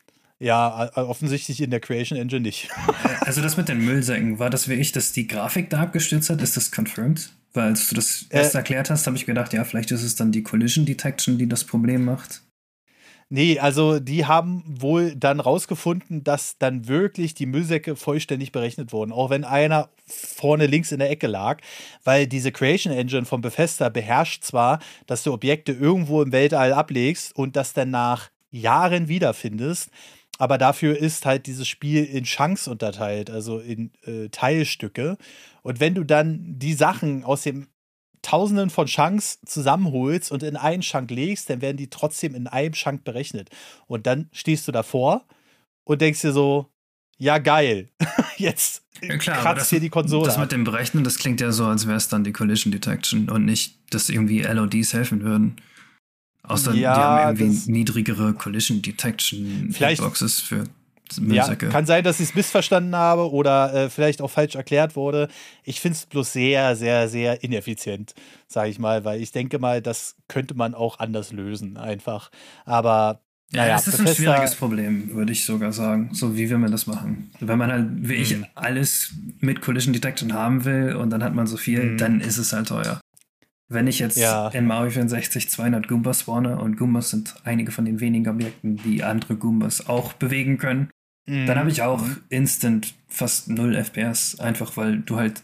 Ja, offensichtlich in der Creation Engine nicht. Also das mit den Müllsäcken, war das wirklich, dass die Grafik da abgestürzt hat? Ist das confirmed? Weil als du das erst erklärt hast, habe ich gedacht, ja, vielleicht ist es dann die Collision Detection, die das Problem macht. Nee, also die haben wohl dann rausgefunden, dass dann wirklich die Müllsäcke vollständig berechnet wurden, auch wenn einer vorne links in der Ecke lag, weil diese Creation Engine von Bethesda beherrscht zwar, dass du Objekte irgendwo im Weltall ablegst und das dann nach Jahren wiederfindest, aber dafür ist halt dieses Spiel in Chunks unterteilt, also in Teilstücke. Und wenn du dann die Sachen aus dem Tausenden von Chunks zusammenholst und in einen Chunk legst, dann werden die trotzdem in einem Chunk berechnet. Und dann stehst du davor und denkst dir so, ja geil, jetzt kratzt hier die Konsole. Das mit dem Berechnen, das klingt ja so, als wäre es dann die Collision Detection und nicht, dass irgendwie LODs helfen würden. Außer die haben irgendwie niedrigere Collision Detection Hitboxes für Müllsäcke. Ja, kann sein, dass ich es missverstanden habe oder vielleicht auch falsch erklärt wurde. Ich finde es bloß sehr, sehr, sehr ineffizient, sage ich mal, weil ich denke mal, das könnte man auch anders lösen, einfach. Aber naja, es ist ein schwieriges Problem, würde ich sogar sagen. So, wie will man das machen? Wenn man halt wirklich alles mit Collision Detection haben will und dann hat man so viel, dann ist es halt teuer. Wenn ich jetzt in Mario 64 200 Goombas spawne und Goombas sind einige von den wenigen Objekten, die andere Goombas auch bewegen können, dann habe ich auch instant fast 0 FPS, einfach weil du halt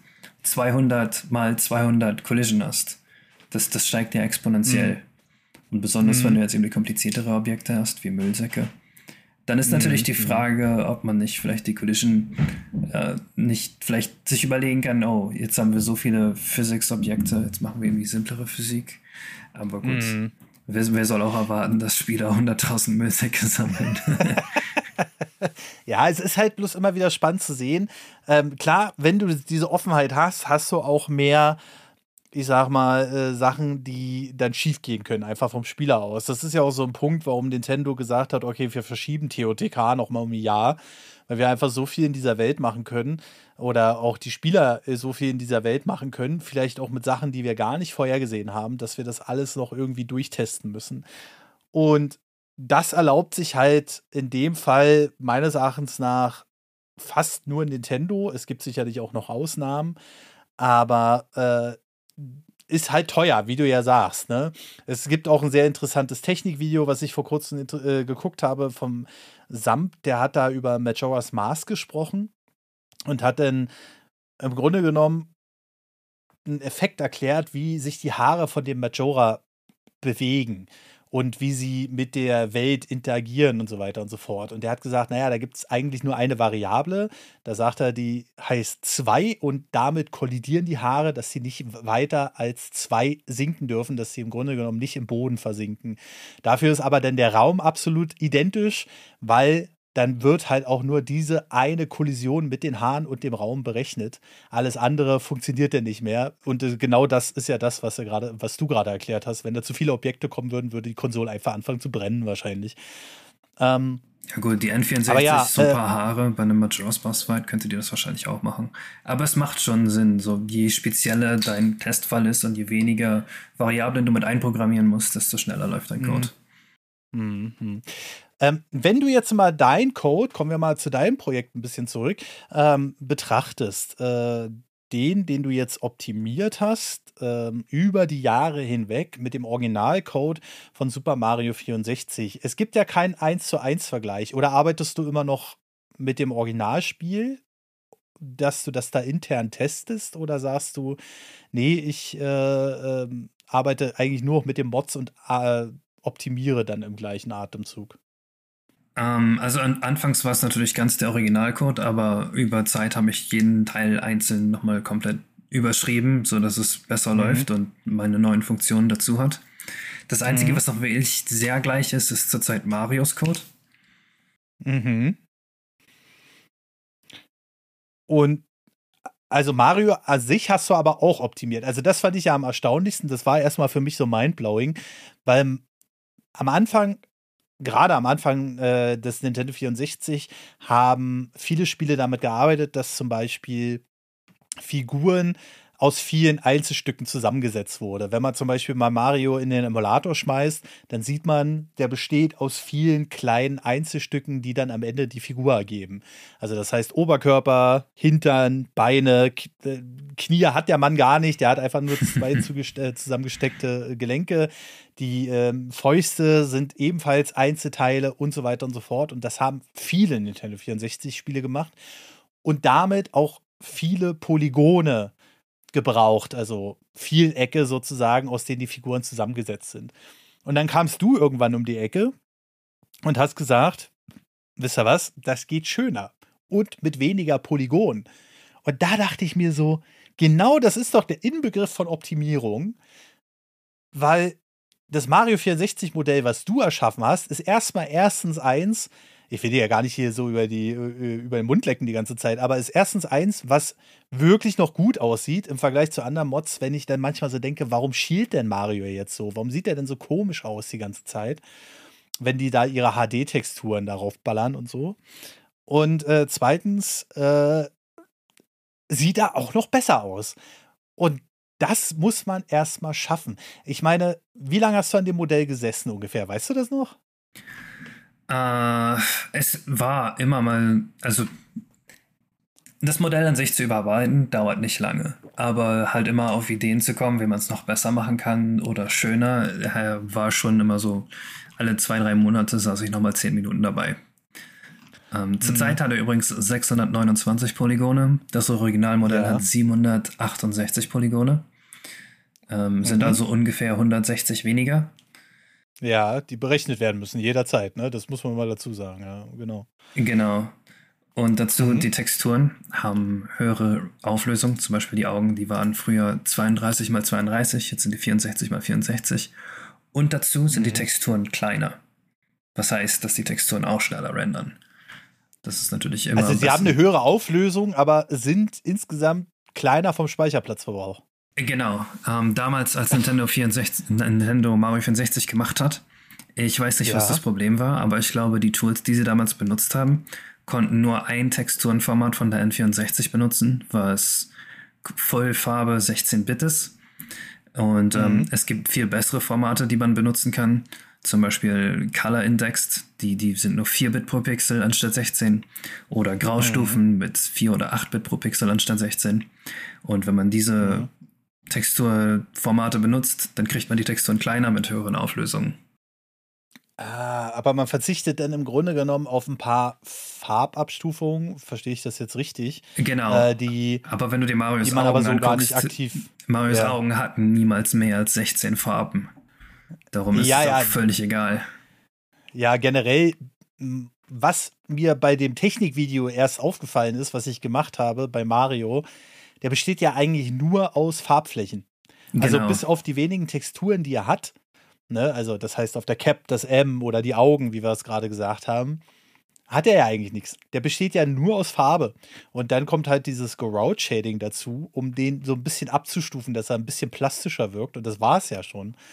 200 mal 200 Collision hast. Das steigt ja exponentiell. Und besonders, wenn du jetzt irgendwie kompliziertere Objekte hast, wie Müllsäcke. Dann ist natürlich die Frage, ob man nicht vielleicht die Collision nicht vielleicht sich überlegen kann, oh, jetzt haben wir so viele Physics-Objekte, jetzt machen wir irgendwie simplere Physik. Aber gut, wer soll auch erwarten, dass Spieler 100.000 Müllsäcke sammeln? Ja, es ist halt bloß immer wieder spannend zu sehen. Klar, wenn du diese Offenheit hast, hast du auch mehr, ich sag mal, Sachen, die dann schief gehen können, einfach vom Spieler aus. Das ist ja auch so ein Punkt, warum Nintendo gesagt hat, okay, wir verschieben TOTK noch mal um ein Jahr, weil wir einfach so viel in dieser Welt machen können oder auch die Spieler so viel in dieser Welt machen können, vielleicht auch mit Sachen, die wir gar nicht vorhergesehen haben, dass wir das alles noch irgendwie durchtesten müssen. Und das erlaubt sich halt in dem Fall meines Erachtens nach fast nur Nintendo. Es gibt sicherlich auch noch Ausnahmen, aber ist halt teuer, wie du ja sagst. Ne? Es gibt auch ein sehr interessantes Technikvideo, was ich vor kurzem geguckt habe vom Samp. Der hat da über Majora's Mask gesprochen und hat dann im Grunde genommen einen Effekt erklärt, wie sich die Haare von dem Majora bewegen und wie sie mit der Welt interagieren und so weiter und so fort. Und der hat gesagt, naja, da gibt es eigentlich nur eine Variable. Da sagt er, die heißt 2 und damit kollidieren die Haare, dass sie nicht weiter als 2 sinken dürfen, dass sie im Grunde genommen nicht im Boden versinken. Dafür ist aber dann der Raum absolut identisch, weil dann wird halt auch nur diese eine Kollision mit den Haaren und dem Raum berechnet. Alles andere funktioniert dann nicht mehr. Und genau das ist ja das, was du gerade erklärt hast. Wenn da zu viele Objekte kommen würden, würde die Konsole einfach anfangen zu brennen wahrscheinlich. Ja gut, die N64 aber ja, super Haare bei einem Majora's Boss Fight könnte dir das wahrscheinlich auch machen. Aber es macht schon Sinn, so je spezieller dein Testfall ist und je weniger Variablen du mit einprogrammieren musst, desto schneller läuft dein Code. Wenn du jetzt mal dein Code, kommen wir mal zu deinem Projekt ein bisschen zurück, betrachtest, den du jetzt optimiert hast, über die Jahre hinweg mit dem Originalcode von Super Mario 64. Es gibt ja keinen 1:1 Vergleich. Oder arbeitest du immer noch mit dem Originalspiel, dass du das da intern testest? Oder sagst du, nee, ich arbeite eigentlich nur noch mit den Mods und optimiere dann im gleichen Atemzug? Also anfangs war es natürlich ganz der Originalcode, aber über Zeit habe ich jeden Teil einzeln nochmal komplett überschrieben, sodass es besser läuft und meine neuen Funktionen dazu hat. Das Einzige, was noch wirklich sehr gleich ist, ist zurzeit Marios Code. Und also Mario an sich hast du aber auch optimiert. Also das fand ich ja am erstaunlichsten. Das war erstmal für mich so mindblowing, weil am Anfang, gerade am Anfang des Nintendo 64, haben viele Spiele damit gearbeitet, dass zum Beispiel Figuren aus vielen Einzelstücken zusammengesetzt wurde. Wenn man zum Beispiel mal Mario in den Emulator schmeißt, dann sieht man, der besteht aus vielen kleinen Einzelstücken, die dann am Ende die Figur ergeben. Also das heißt Oberkörper, Hintern, Beine, Knie hat der Mann gar nicht, der hat einfach nur zwei zusammengesteckte Gelenke. Die Fäuste sind ebenfalls Einzelteile und so weiter und so fort. Und das haben viele Nintendo 64-Spiele gemacht. Und damit auch viele Polygone gebraucht, also Vielecke sozusagen, aus denen die Figuren zusammengesetzt sind. Und dann kamst du irgendwann um die Ecke und hast gesagt, wisst ihr was, das geht schöner und mit weniger Polygon. Und da dachte ich mir so, genau das ist doch der Inbegriff von Optimierung, weil das Mario 64-Modell, was du erschaffen hast, ist erstens eins, ich will dir ja gar nicht hier so über den Mund lecken die ganze Zeit, aber ist erstens eins, was wirklich noch gut aussieht im Vergleich zu anderen Mods, wenn ich dann manchmal so denke, warum schielt denn Mario jetzt so? Warum sieht der denn so komisch aus die ganze Zeit, wenn die da ihre HD-Texturen darauf ballern und so? Und zweitens sieht er auch noch besser aus. Und das muss man erstmal schaffen. Ich meine, wie lange hast du an dem Modell gesessen ungefähr? Weißt du das noch? Es war immer mal, also das Modell an sich zu überarbeiten, dauert nicht lange. Aber halt immer auf Ideen zu kommen, wie man es noch besser machen kann oder schöner, war schon immer so, alle 2-3 Monate saß ich nochmal 10 Minuten dabei. Zurzeit hat er übrigens 629 Polygone. Das Originalmodell hat 768 Polygone. Sind also ungefähr 160 weniger. Ja, die berechnet werden müssen, jederzeit, ne? Das muss man mal dazu sagen, ja, genau. Genau. Und dazu, die Texturen haben höhere Auflösung. Zum Beispiel die Augen, die waren früher 32 x 32, jetzt sind die 64 x 64. Und dazu sind die Texturen kleiner. Was heißt, dass die Texturen auch schneller rendern. Das ist natürlich immer. Also sie haben eine höhere Auflösung, aber sind insgesamt kleiner vom Speicherplatzverbrauch. Genau. Damals, als Nintendo Mario 64 gemacht hat, ich weiß nicht, was das Problem war, aber ich glaube, die Tools, die sie damals benutzt haben, konnten nur ein Texturenformat von der N64 benutzen, was Vollfarbe 16-Bit ist. Und es gibt viel bessere Formate, die man benutzen kann. Zum Beispiel Color Indexed, die sind nur 4-Bit pro Pixel anstatt 16. Oder Graustufen mit 4 oder 8-Bit pro Pixel anstatt 16. Und wenn man diese Texturformate benutzt, dann kriegt man die Texturen kleiner mit höheren Auflösungen. Aber man verzichtet dann im Grunde genommen auf ein paar Farbabstufungen, verstehe ich das jetzt richtig? Genau. Aber wenn du dir Marios die man Augen aber so anguckst, gar nicht aktiv. Marios Augen hatten niemals mehr als 16 Farben. Darum ist es auch völlig egal. Ja, generell, was mir bei dem Technikvideo erst aufgefallen ist, was ich gemacht habe bei Mario, der besteht ja eigentlich nur aus Farbflächen. Also bis auf die wenigen Texturen, die er hat, ne, also das heißt auf der Cap das M oder die Augen, wie wir es gerade gesagt haben, hat er ja eigentlich nichts. Der besteht ja nur aus Farbe. Und dann kommt halt dieses Go-Route-Shading dazu, um den so ein bisschen abzustufen, dass er ein bisschen plastischer wirkt. Und das war es ja schon.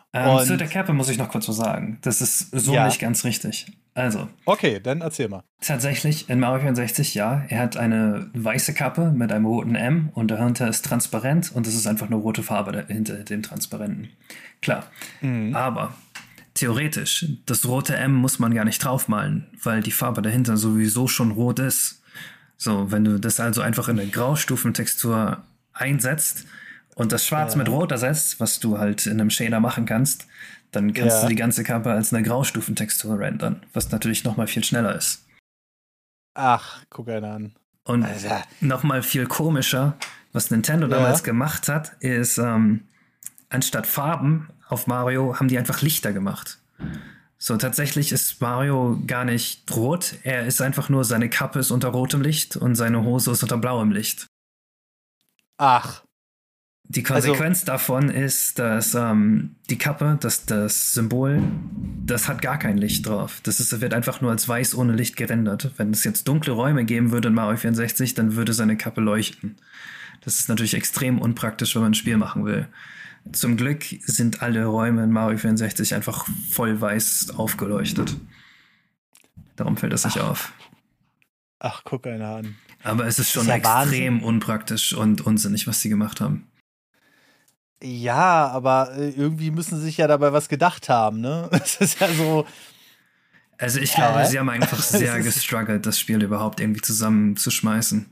Zu der Kappe muss ich noch kurz was sagen. Das ist so nicht ganz richtig. Also. Okay, dann erzähl mal. Tatsächlich in Mario 64, ja. Er hat eine weiße Kappe mit einem roten M und dahinter ist transparent und es ist einfach nur rote Farbe hinter dem Transparenten. Klar. Aber theoretisch, das rote M muss man gar nicht draufmalen, weil die Farbe dahinter sowieso schon rot ist. So, wenn du das also einfach in eine Graustufentextur einsetzt und das Schwarz mit Rot ersetzt, was du halt in einem Shader machen kannst, dann kannst du die ganze Kappe als eine Graustufentextur rendern, was natürlich nochmal viel schneller ist. Ach, guck einer an. Und nochmal viel komischer, was Nintendo damals gemacht hat, ist, anstatt Farben auf Mario haben die einfach Lichter gemacht. So, tatsächlich ist Mario gar nicht rot, er ist einfach nur, seine Kappe ist unter rotem Licht und seine Hose ist unter blauem Licht. Ach. Die Konsequenz davon ist, dass die Kappe, das Symbol, das hat gar kein Licht drauf. Wird einfach nur als weiß ohne Licht gerendert. Wenn es jetzt dunkle Räume geben würde in Mario 64, dann würde seine Kappe leuchten. Das ist natürlich extrem unpraktisch, wenn man ein Spiel machen will. Zum Glück sind alle Räume in Mario 64 einfach voll weiß aufgeleuchtet. Darum fällt das nicht auf. Ach, guck einer an. Aber es ist schon extrem unpraktisch und unsinnig, was sie gemacht haben. Ja, aber irgendwie müssen sie sich ja dabei was gedacht haben, ne? Es ist ja so. Also ich glaube, sie haben einfach sehr gestruggelt, das Spiel überhaupt irgendwie zusammenzuschmeißen.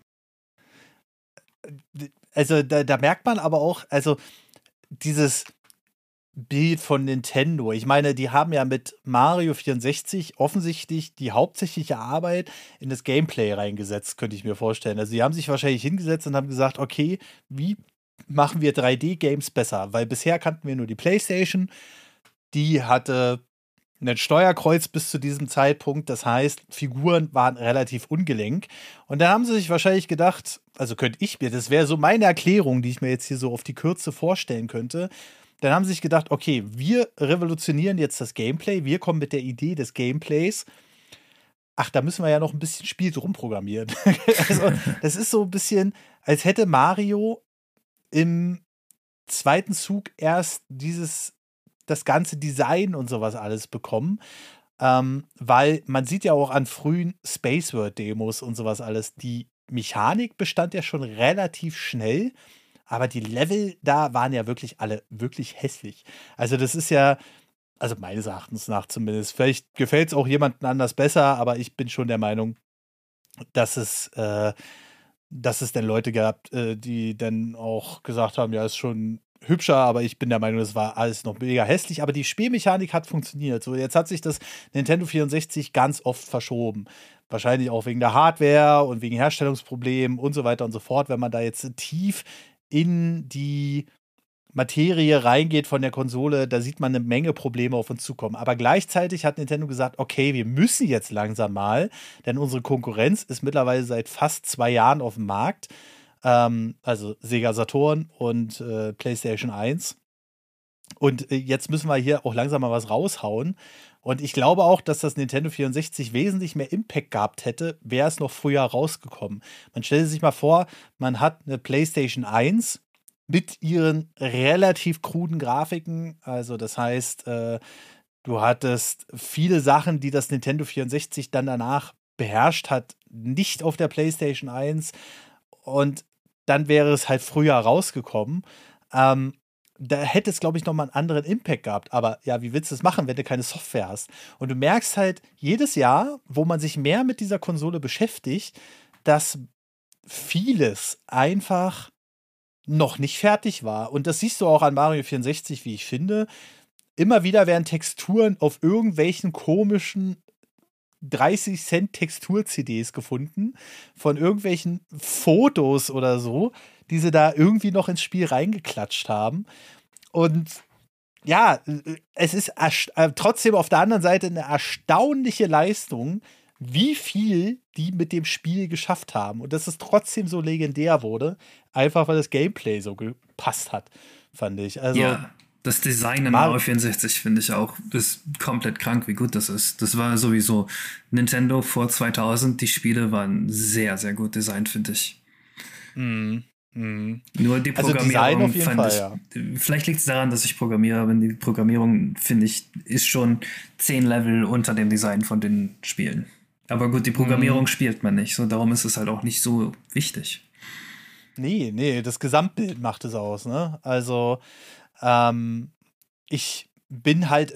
Also da merkt man aber auch, also dieses Bild von Nintendo. Ich meine, die haben ja mit Mario 64 offensichtlich die hauptsächliche Arbeit in das Gameplay reingesetzt, könnte ich mir vorstellen. Also sie haben sich wahrscheinlich hingesetzt und haben gesagt, okay, wie machen wir 3D-Games besser? Weil bisher kannten wir nur die PlayStation. Die hatte ein Steuerkreuz bis zu diesem Zeitpunkt. Das heißt, Figuren waren relativ ungelenk. Und da haben sie sich wahrscheinlich gedacht, also könnte ich mir, das wäre so meine Erklärung, die ich mir jetzt hier so auf die Kürze vorstellen könnte. Dann haben sie sich gedacht, okay, wir revolutionieren jetzt das Gameplay. Wir kommen mit der Idee des Gameplays. Ach, da müssen wir ja noch ein bisschen Spiel drum programmieren. Also, das ist so ein bisschen, als hätte Mario im zweiten Zug erst das ganze Design und sowas alles bekommen, weil man sieht ja auch an frühen Space World Demos und sowas alles, die Mechanik bestand ja schon relativ schnell, aber die Level da waren ja wirklich alle wirklich hässlich. Also das ist ja, also meines Erachtens nach zumindest, vielleicht gefällt es auch jemandem anders besser, aber ich bin schon der Meinung, dass es dann Leute gab, die dann auch gesagt haben, ja, ist schon hübscher, aber ich bin der Meinung, das war alles noch mega hässlich, aber die Spielmechanik hat funktioniert. So, jetzt hat sich das Nintendo 64 ganz oft verschoben. Wahrscheinlich auch wegen der Hardware und wegen Herstellungsproblemen und so weiter und so fort. Wenn man da jetzt tief in die Materie reingeht von der Konsole, da sieht man eine Menge Probleme auf uns zukommen. Aber gleichzeitig hat Nintendo gesagt, okay, wir müssen jetzt langsam mal, denn unsere Konkurrenz ist mittlerweile seit fast 2 Jahren auf dem Markt. Also Sega Saturn und PlayStation 1. Und jetzt müssen wir hier auch langsam mal was raushauen. Und ich glaube auch, dass das Nintendo 64 wesentlich mehr Impact gehabt hätte, wäre es noch früher rausgekommen. Man stellt sich mal vor, man hat eine PlayStation 1 mit ihren relativ kruden Grafiken. Also das heißt, du hattest viele Sachen, die das Nintendo 64 dann danach beherrscht hat, nicht auf der PlayStation 1. Und dann wäre es halt früher rausgekommen. Da hätte es, glaube ich, nochmal einen anderen Impact gehabt. Aber ja, wie willst du es machen, wenn du keine Software hast? Und du merkst halt jedes Jahr, wo man sich mehr mit dieser Konsole beschäftigt, dass vieles einfach noch nicht fertig war. Und das siehst du auch an Mario 64, wie ich finde. Immer wieder werden Texturen auf irgendwelchen komischen 30 Cent Textur-CDs gefunden von irgendwelchen Fotos oder so, die sie da irgendwie noch ins Spiel reingeklatscht haben. Und ja, es ist trotzdem auf der anderen Seite eine erstaunliche Leistung, wie viel die mit dem Spiel geschafft haben. Und dass es trotzdem so legendär wurde, einfach weil das Gameplay so gepasst hat, fand ich. Also, ja. Das Design in Mario 64 finde ich auch, ist komplett krank, wie gut das ist. Das war sowieso Nintendo vor 2000. Die Spiele waren sehr, sehr gut designt, finde ich. Nur die Also Design Programmierung auf jeden fand Fall, ich, ja. vielleicht liegt es daran, dass ich programmiere, aber die Programmierung, finde ich, ist schon 10 Level unter dem Design von den Spielen. Aber gut, die Programmierung spielt man nicht, so darum ist es halt auch nicht so wichtig. Nee, das Gesamtbild macht es aus, ne? Also, ähm, ich bin halt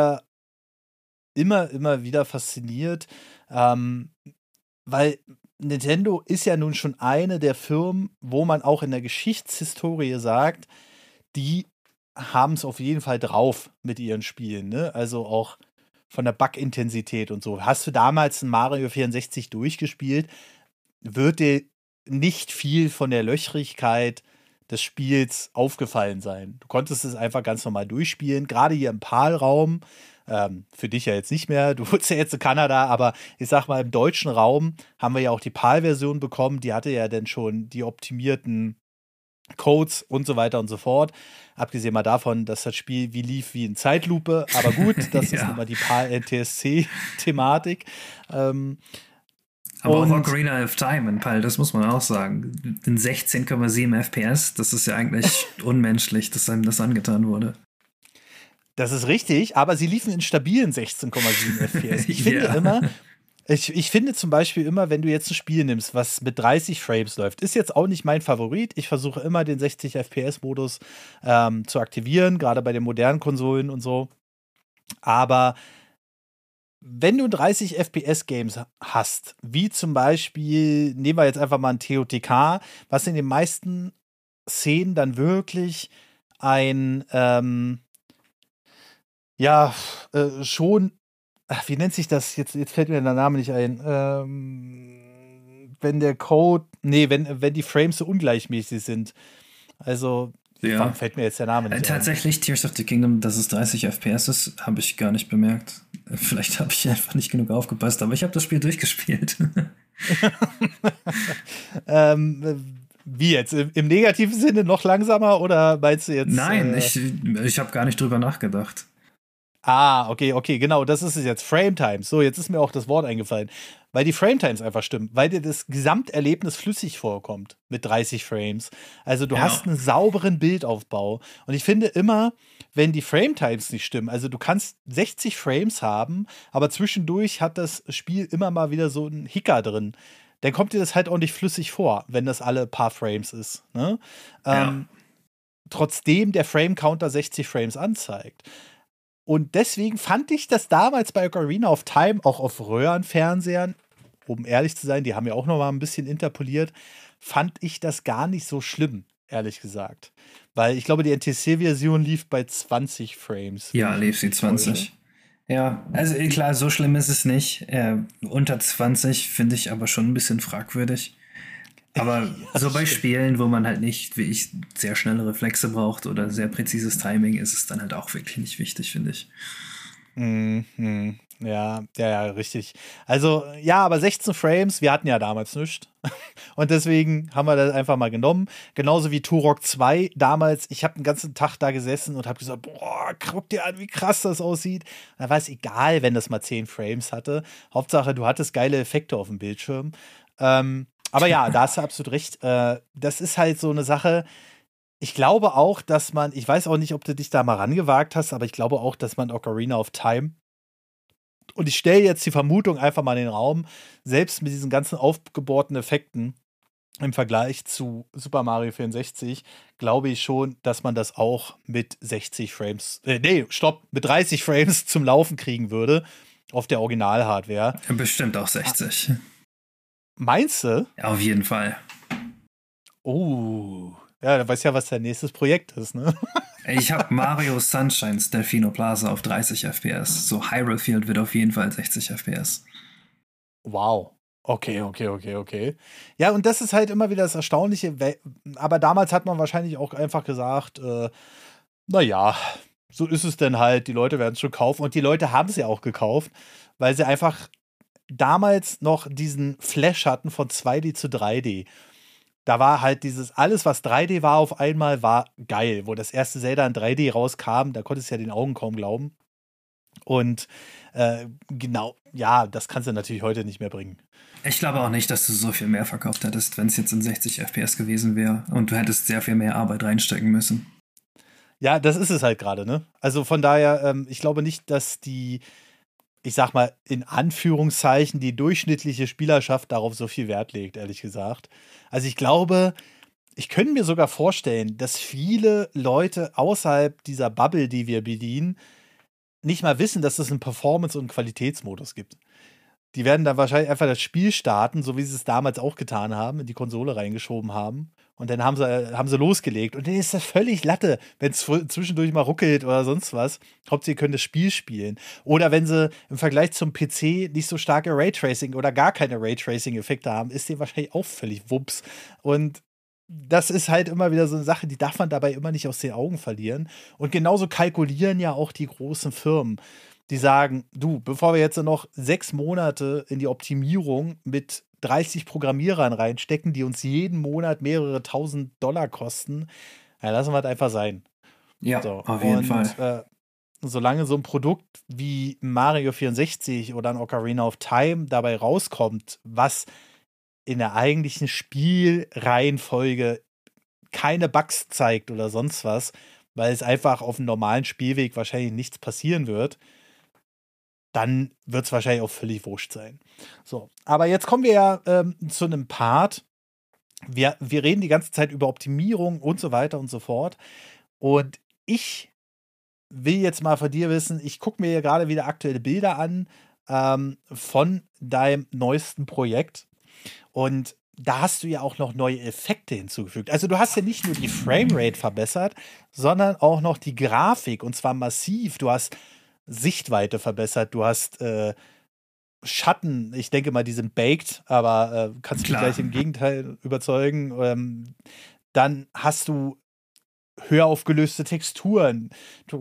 immer wieder fasziniert, ähm, weil Nintendo ist ja nun schon eine der Firmen, wo man auch in der Geschichtshistorie sagt, die haben es auf jeden Fall drauf mit ihren Spielen, ne? Also auch von der Bug-Intensität und so. Hast du damals ein Mario 64 durchgespielt, wird dir nicht viel von der Löchrigkeit des Spiels aufgefallen sein. Du konntest es einfach ganz normal durchspielen, gerade hier im PAL-Raum. Für dich ja jetzt nicht mehr, du wohnst ja jetzt in Kanada, aber ich sag mal, im deutschen Raum haben wir ja auch die PAL-Version bekommen, die hatte ja dann schon die optimierten Codes und so weiter und so fort. Abgesehen mal davon, dass das Spiel lief wie in Zeitlupe, aber gut, das ist nun Ja. mal die PAL-NTSC-Thematik. Aber auch Und Ocarina of Time in PAL, das muss man auch sagen. In 16,7 FPS, das ist ja eigentlich unmenschlich, dass einem das angetan wurde. das ist richtig, aber sie liefen in stabilen 16,7 FPS. Ich finde Ja. immer, ich finde zum Beispiel immer, wenn du jetzt ein Spiel nimmst, was mit 30 Frames läuft, ist jetzt auch nicht mein Favorit. Ich versuche immer den 60 FPS-Modus zu aktivieren, gerade bei den modernen Konsolen und so. Aber wenn du 30 FPS-Games hast, wie zum Beispiel, nehmen wir jetzt einfach mal ein TOTK, was in den meisten Szenen dann wirklich ein, ja, schon, wie nennt sich das? Jetzt fällt mir der Name nicht ein. Wenn der Code, nee, wenn die Frames so ungleichmäßig sind. Also, Ja. fällt mir jetzt der Name nicht ein. Tatsächlich, Tears of the Kingdom, dass es 30 FPS ist, habe ich gar nicht bemerkt. Vielleicht habe ich einfach nicht genug aufgepasst, aber ich habe das Spiel durchgespielt. Wie jetzt? Im negativen Sinne noch langsamer oder meinst du jetzt? Nein, ich habe gar nicht drüber nachgedacht. Okay, genau, das ist es jetzt. Frame Times. So, jetzt ist mir auch das Wort eingefallen. Weil die Frame Times einfach stimmen, weil dir das Gesamterlebnis flüssig vorkommt mit 30 Frames. Also du hast einen sauberen Bildaufbau. Und ich finde immer, wenn die Frame Times nicht stimmen, also du kannst 60 Frames haben, aber zwischendurch hat das Spiel immer mal wieder so einen Hicker drin. Dann kommt dir das halt auch nicht flüssig vor, wenn das alle paar Frames ist. Ne? Ja. Trotzdem der Frame-Counter 60 Frames anzeigt. Und deswegen fand ich das damals bei Ocarina of Time, auch auf Röhrenfernsehern, um ehrlich zu sein, die haben ja auch noch mal ein bisschen interpoliert, fand ich das gar nicht so schlimm, ehrlich gesagt. Weil ich glaube, die NTSC-Version lief bei 20 Frames. Ja, lief sie 20. Ja, also klar, so schlimm ist es nicht. Unter 20 finde ich aber schon ein bisschen fragwürdig. Aber so bei Spielen, wo man halt nicht, wie ich, sehr schnelle Reflexe braucht oder sehr präzises Timing, ist es dann halt auch wirklich nicht wichtig, finde ich. Ja, richtig. Also, ja, aber 16 Frames, wir hatten ja damals nichts. Und deswegen haben wir das einfach mal genommen. Genauso wie Turok 2 damals. Ich habe den ganzen Tag da gesessen und habe gesagt, boah, guck dir an, wie krass das aussieht. Und da war es egal, wenn das mal 10 Frames hatte. Hauptsache, du hattest geile Effekte auf dem Bildschirm. Aber ja, da hast du absolut recht. Das ist halt so eine Sache. Ich glaube auch, dass man, ich weiß auch nicht, ob du dich da mal rangewagt hast, aber ich glaube auch, dass man Ocarina of Time, und ich stelle jetzt die Vermutung einfach mal in den Raum, selbst mit diesen ganzen aufgebohrten Effekten im Vergleich zu Super Mario 64, glaube ich schon, dass man das auch mit 60 Frames, mit 30 Frames zum Laufen kriegen würde auf der Original-Hardware. Bestimmt auch 60. Meinst du? Ja, auf jeden Fall. Oh, ja, da weiß ja, was dein nächstes Projekt ist, ne? Ich habe Mario Sunshines Delfino Plaza auf 30 FPS. So Hyrule Field wird auf jeden Fall 60 FPS. Wow. Okay. Ja, und das ist halt immer wieder das Erstaunliche. Aber damals hat man wahrscheinlich auch einfach gesagt, naja, so ist es denn halt. Die Leute werden es schon kaufen. Und die Leute haben es ja auch gekauft, weil sie einfach damals noch diesen Flash hatten von 2D zu 3D. Da war halt alles, was 3D war auf einmal, war geil. Wo das erste Zelda in 3D rauskam, da konntest du ja den Augen kaum glauben. Und genau, ja, das kannst du natürlich heute nicht mehr bringen. Ich glaube auch nicht, dass du so viel mehr verkauft hättest, wenn es jetzt in 60 FPS gewesen wäre und du hättest sehr viel mehr Arbeit reinstecken müssen. Ja, das ist es halt gerade, ne? Also von daher, ich glaube nicht, dass ich sag mal, in Anführungszeichen, die durchschnittliche Spielerschaft darauf so viel Wert legt, ehrlich gesagt. Also ich glaube, ich könnte mir sogar vorstellen, dass viele Leute außerhalb dieser Bubble, die wir bedienen, nicht mal wissen, dass es einen Performance- und einen Qualitätsmodus gibt. Die werden dann wahrscheinlich einfach das Spiel starten, so wie sie es damals auch getan haben, in die Konsole reingeschoben haben. Und dann haben sie losgelegt. Und dann ist das völlig Latte, wenn es zwischendurch mal ruckelt oder sonst was. Hauptsache, sie können das Spiel spielen. Oder wenn sie im Vergleich zum PC nicht so starke Raytracing oder gar keine Raytracing-Effekte haben, ist denen wahrscheinlich auch völlig Wumps. Und das ist halt immer wieder so eine Sache, die darf man dabei immer nicht aus den Augen verlieren. Und genauso kalkulieren ja auch die großen Firmen. Die sagen, du, bevor wir jetzt noch 6 Monate in die Optimierung mit 30 Programmierern reinstecken, die uns jeden Monat mehrere tausend Dollar kosten, ja, lassen wir es einfach sein. Ja, So, auf jeden Fall. Solange so ein Produkt wie Mario 64 oder ein Ocarina of Time dabei rauskommt, was in der eigentlichen Spielreihenfolge keine Bugs zeigt oder sonst was, weil es einfach auf dem normalen Spielweg wahrscheinlich nichts passieren wird, dann wird es wahrscheinlich auch völlig wurscht sein. So, aber jetzt kommen wir ja zu einem Part. Wir reden die ganze Zeit über Optimierung und so weiter und so fort. Und ich will jetzt mal von dir wissen, ich gucke mir hier gerade wieder aktuelle Bilder an von deinem neuesten Projekt. Und da hast du ja auch noch neue Effekte hinzugefügt. Also du hast ja nicht nur die Framerate verbessert, sondern auch noch die Grafik und zwar massiv. Du hast Sichtweite verbessert, du hast Schatten, ich denke mal, die sind baked, aber kannst du mich gleich im Gegenteil überzeugen. Dann hast du höher aufgelöste Texturen.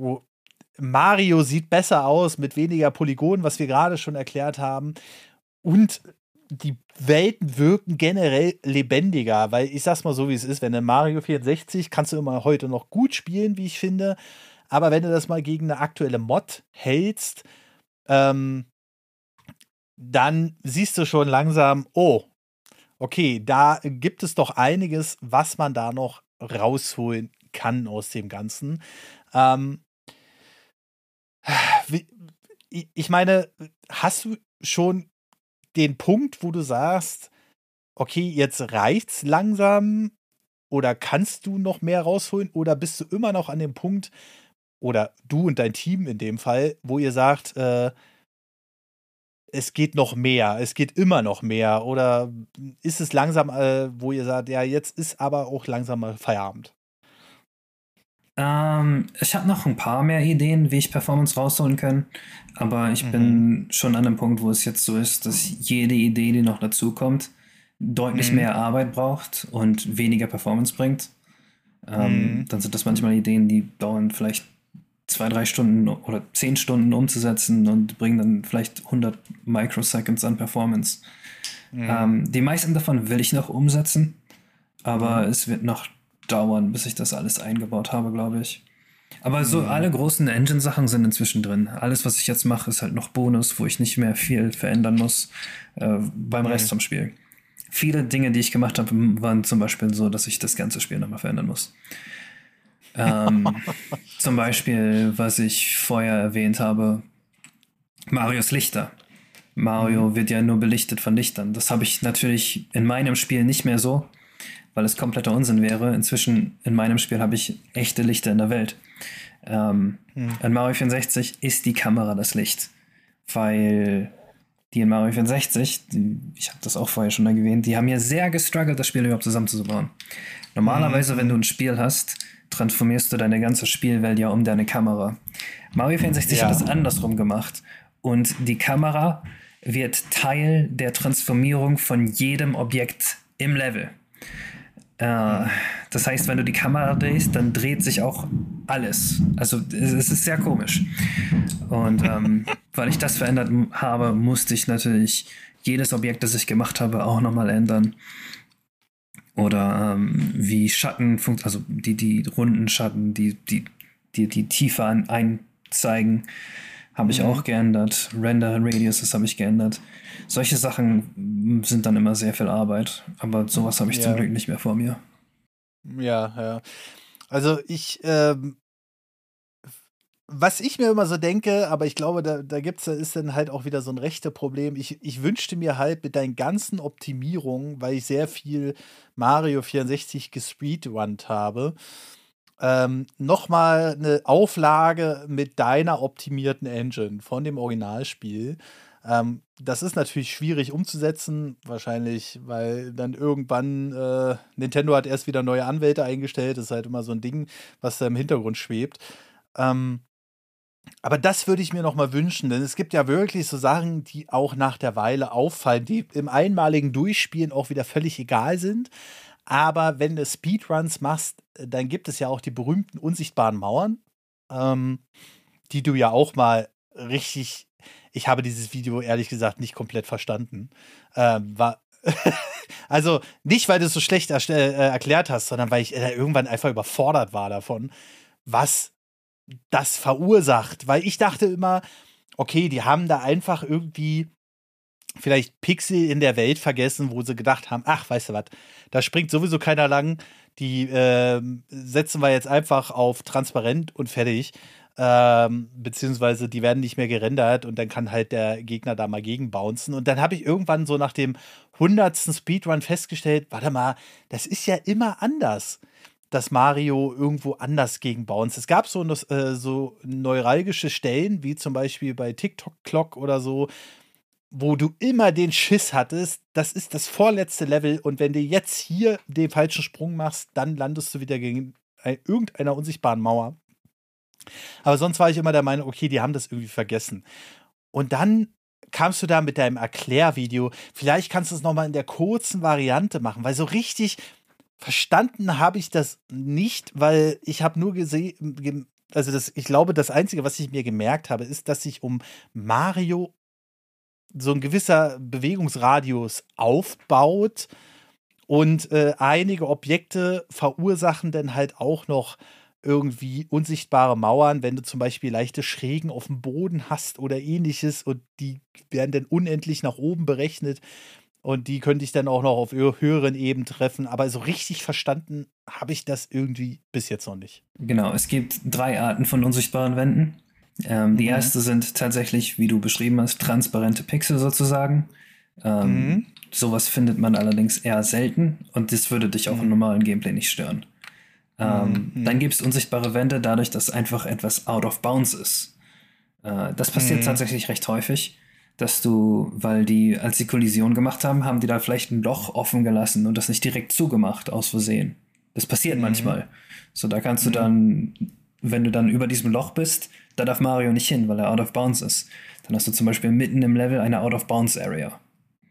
Mario sieht besser aus mit weniger Polygonen, was wir gerade schon erklärt haben. Und die Welten wirken generell lebendiger, weil ich sag's mal so, wie es ist, wenn du Mario 64 kannst du immer heute noch gut spielen, wie ich finde, aber wenn du das mal gegen eine aktuelle Mod hältst, dann siehst du schon langsam, oh, okay, da gibt es doch einiges, was man da noch rausholen kann aus dem Ganzen. Ich meine, hast du schon den Punkt, wo du sagst, okay, jetzt reicht's langsam oder kannst du noch mehr rausholen oder bist du immer noch an dem Punkt oder du und dein Team in dem Fall, wo ihr sagt, es geht noch mehr, es geht immer noch mehr oder ist es langsam, wo ihr sagt, ja, jetzt ist aber auch langsam mal Feierabend? Ich habe noch ein paar mehr Ideen, wie ich Performance rausholen kann, aber ich bin schon an dem Punkt, wo es jetzt so ist, dass jede Idee, die noch dazu kommt, deutlich mehr Arbeit braucht und weniger Performance bringt. Dann sind das manchmal Ideen, die dauern vielleicht 2-3 Stunden oder 10 Stunden umzusetzen und bringen dann vielleicht 100 Microseconds an Performance. Die meisten davon will ich noch umsetzen, aber es wird noch dauern, bis ich das alles eingebaut habe, glaube ich. Aber so alle großen Engine-Sachen sind inzwischen drin. Alles, was ich jetzt mache, ist halt noch Bonus, wo ich nicht mehr viel verändern muss beim Rest vom Spiel. Viele Dinge, die ich gemacht habe, waren zum Beispiel so, dass ich das ganze Spiel nochmal verändern muss. Zum Beispiel, was ich vorher erwähnt habe, Marios Lichter. Mario wird ja nur belichtet von Lichtern. Das habe ich natürlich in meinem Spiel nicht mehr so, weil es kompletter Unsinn wäre. Inzwischen in meinem Spiel habe ich echte Lichter in der Welt. In Mario 64 ist die Kamera das Licht, weil die in Mario 64, ich habe das auch vorher schon erwähnt, die haben ja sehr gestruggelt, das Spiel überhaupt zusammenzubauen. Normalerweise, wenn du ein Spiel hast, transformierst du deine ganze Spielwelt ja um deine Kamera. Mario 64 hat das andersrum gemacht und die Kamera wird Teil der Transformierung von jedem Objekt im Level. Das heißt, wenn du die Kamera drehst, dann dreht sich auch alles. Also es ist sehr komisch. Und weil ich das verändert habe, musste ich natürlich jedes Objekt, das ich gemacht habe, auch nochmal ändern. Oder wie Schatten funktionieren, also die runden Schatten, die Tiefe einzeigen, habe ich auch geändert. Render Radiuses habe ich geändert. Solche Sachen sind dann immer sehr viel Arbeit. Aber sowas habe ich zum Glück nicht mehr vor mir. Ja. Also was ich mir immer so denke, aber ich glaube, da ist dann halt auch wieder so ein rechte Problem. Ich wünschte mir halt mit deinen ganzen Optimierungen, weil ich sehr viel Mario 64 gespeedrunnt habe, nochmal eine Auflage mit deiner optimierten Engine von dem Originalspiel. Das ist natürlich schwierig umzusetzen, wahrscheinlich, weil dann irgendwann Nintendo hat erst wieder neue Anwälte eingestellt. Das ist halt immer so ein Ding, was da im Hintergrund schwebt. Aber das würde ich mir noch mal wünschen, denn es gibt ja wirklich so Sachen, die auch nach der Weile auffallen, die im einmaligen Durchspielen auch wieder völlig egal sind. Aber wenn du Speedruns machst, dann gibt es ja auch die berühmten unsichtbaren Mauern, die du ja auch mal richtig. Ich habe dieses Video ehrlich gesagt nicht komplett verstanden. Also nicht, weil du es so schlecht erklärt hast, sondern weil ich irgendwann einfach überfordert war davon, was das verursacht. Weil ich dachte immer, okay, die haben da einfach irgendwie vielleicht Pixel in der Welt vergessen, wo sie gedacht haben, ach, weißt du was, da springt sowieso keiner lang, die setzen wir jetzt einfach auf transparent und fertig. Beziehungsweise die werden nicht mehr gerendert und dann kann halt der Gegner da mal gegenbouncen. Und dann habe ich irgendwann so nach dem 100. Speedrun festgestellt, warte mal, das ist ja immer anders, dass Mario irgendwo anders gegen bounced. Es gab so neuralgische Stellen, wie zum Beispiel bei TikTok Clock oder so, wo du immer den Schiss hattest, das ist das vorletzte Level und wenn du jetzt hier den falschen Sprung machst, dann landest du wieder gegen irgendeiner unsichtbaren Mauer. Aber sonst war ich immer der Meinung, okay, die haben das irgendwie vergessen. Und dann kamst du da mit deinem Erklärvideo. Vielleicht kannst du es nochmal in der kurzen Variante machen, weil so richtig verstanden habe ich das nicht, weil ich habe nur gesehen, also ich glaube, das Einzige, was ich mir gemerkt habe, ist, dass sich um Mario so ein gewisser Bewegungsradius aufbaut und einige Objekte verursachen dann halt auch noch irgendwie unsichtbare Mauern, wenn du zum Beispiel leichte Schrägen auf dem Boden hast oder ähnliches und die werden dann unendlich nach oben berechnet und die könnte ich dann auch noch auf höheren Ebenen treffen, aber so richtig verstanden habe ich das irgendwie bis jetzt noch nicht. Genau, es gibt 3 Arten von unsichtbaren Wänden. Die erste sind tatsächlich, wie du beschrieben hast, transparente Pixel sozusagen. Sowas findet man allerdings eher selten und das würde dich auch im normalen Gameplay nicht stören. Dann gibt es unsichtbare Wände dadurch, dass einfach etwas out of bounds ist. Das passiert tatsächlich recht häufig, dass weil als die Kollision gemacht haben, haben die da vielleicht ein Loch offen gelassen und das nicht direkt zugemacht, aus Versehen. Das passiert manchmal. So, da kannst du dann, wenn du dann über diesem Loch bist, da darf Mario nicht hin, weil er out of bounds ist. Dann hast du zum Beispiel mitten im Level eine out of bounds Area.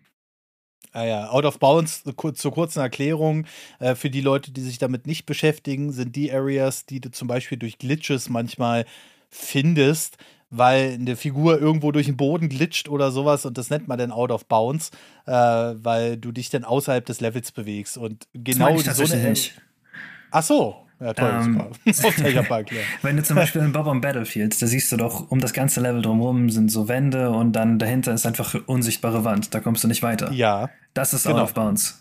Ah ja, Out of Bounds, zur kurzen Erklärung, für die Leute, die sich damit nicht beschäftigen, sind die Areas, die du zum Beispiel durch Glitches manchmal findest, weil eine Figur irgendwo durch den Boden glitscht oder sowas und das nennt man dann Out of Bounds, weil du dich dann außerhalb des Levels bewegst und genau so eine nicht. Ach so. Ja, toll, super. Wenn du zum Beispiel in Bob on Battlefield, da siehst du doch, um das ganze Level drumherum sind so Wände und dann dahinter ist einfach unsichtbare Wand. Da kommst du nicht weiter. Ja. Das ist Out of Bounds.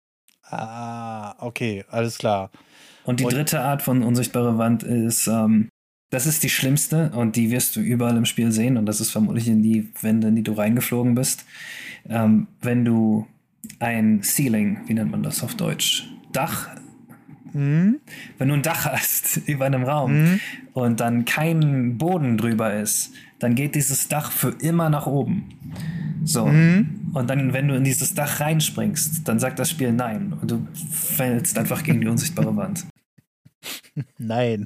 Ah, okay, alles klar. Und die dritte Art von unsichtbare Wand ist, das ist die schlimmste und die wirst du überall im Spiel sehen und das ist vermutlich in die Wände, in die du reingeflogen bist. Wenn du ein Ceiling, wie nennt man das auf Deutsch? Dach. Wenn du ein Dach hast über einem Raum und dann kein Boden drüber ist, dann geht dieses Dach für immer nach oben. So. Und dann, wenn du in dieses Dach reinspringst, dann sagt das Spiel nein. Und du fällst einfach gegen die unsichtbare Wand. Nein.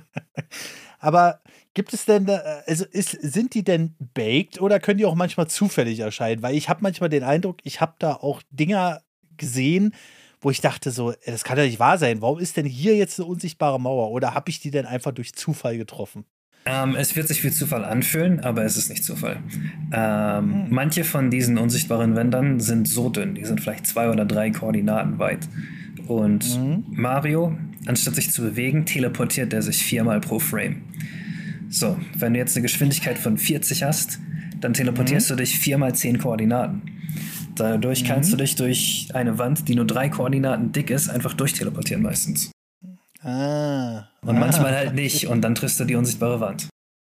Aber gibt es denn, sind die denn baked oder können die auch manchmal zufällig erscheinen? Weil ich habe manchmal den Eindruck, ich habe da auch Dinger gesehen, wo ich dachte so, das kann ja nicht wahr sein. Warum ist denn hier jetzt eine unsichtbare Mauer? Oder habe ich die denn einfach durch Zufall getroffen? Es wird sich wie Zufall anfühlen, aber es ist nicht Zufall. Manche von diesen unsichtbaren Wänden sind so dünn, die sind vielleicht 2 oder 3 Koordinaten weit. Und Mario, anstatt sich zu bewegen, teleportiert er sich 4-mal pro Frame. So, wenn du jetzt eine Geschwindigkeit von 40 hast, dann teleportierst du dich 4 mal 10 Koordinaten. Dadurch kannst du dich durch eine Wand, die nur 3 Koordinaten dick ist, einfach durchteleportieren meistens. Und manchmal halt nicht und dann triffst du die unsichtbare Wand.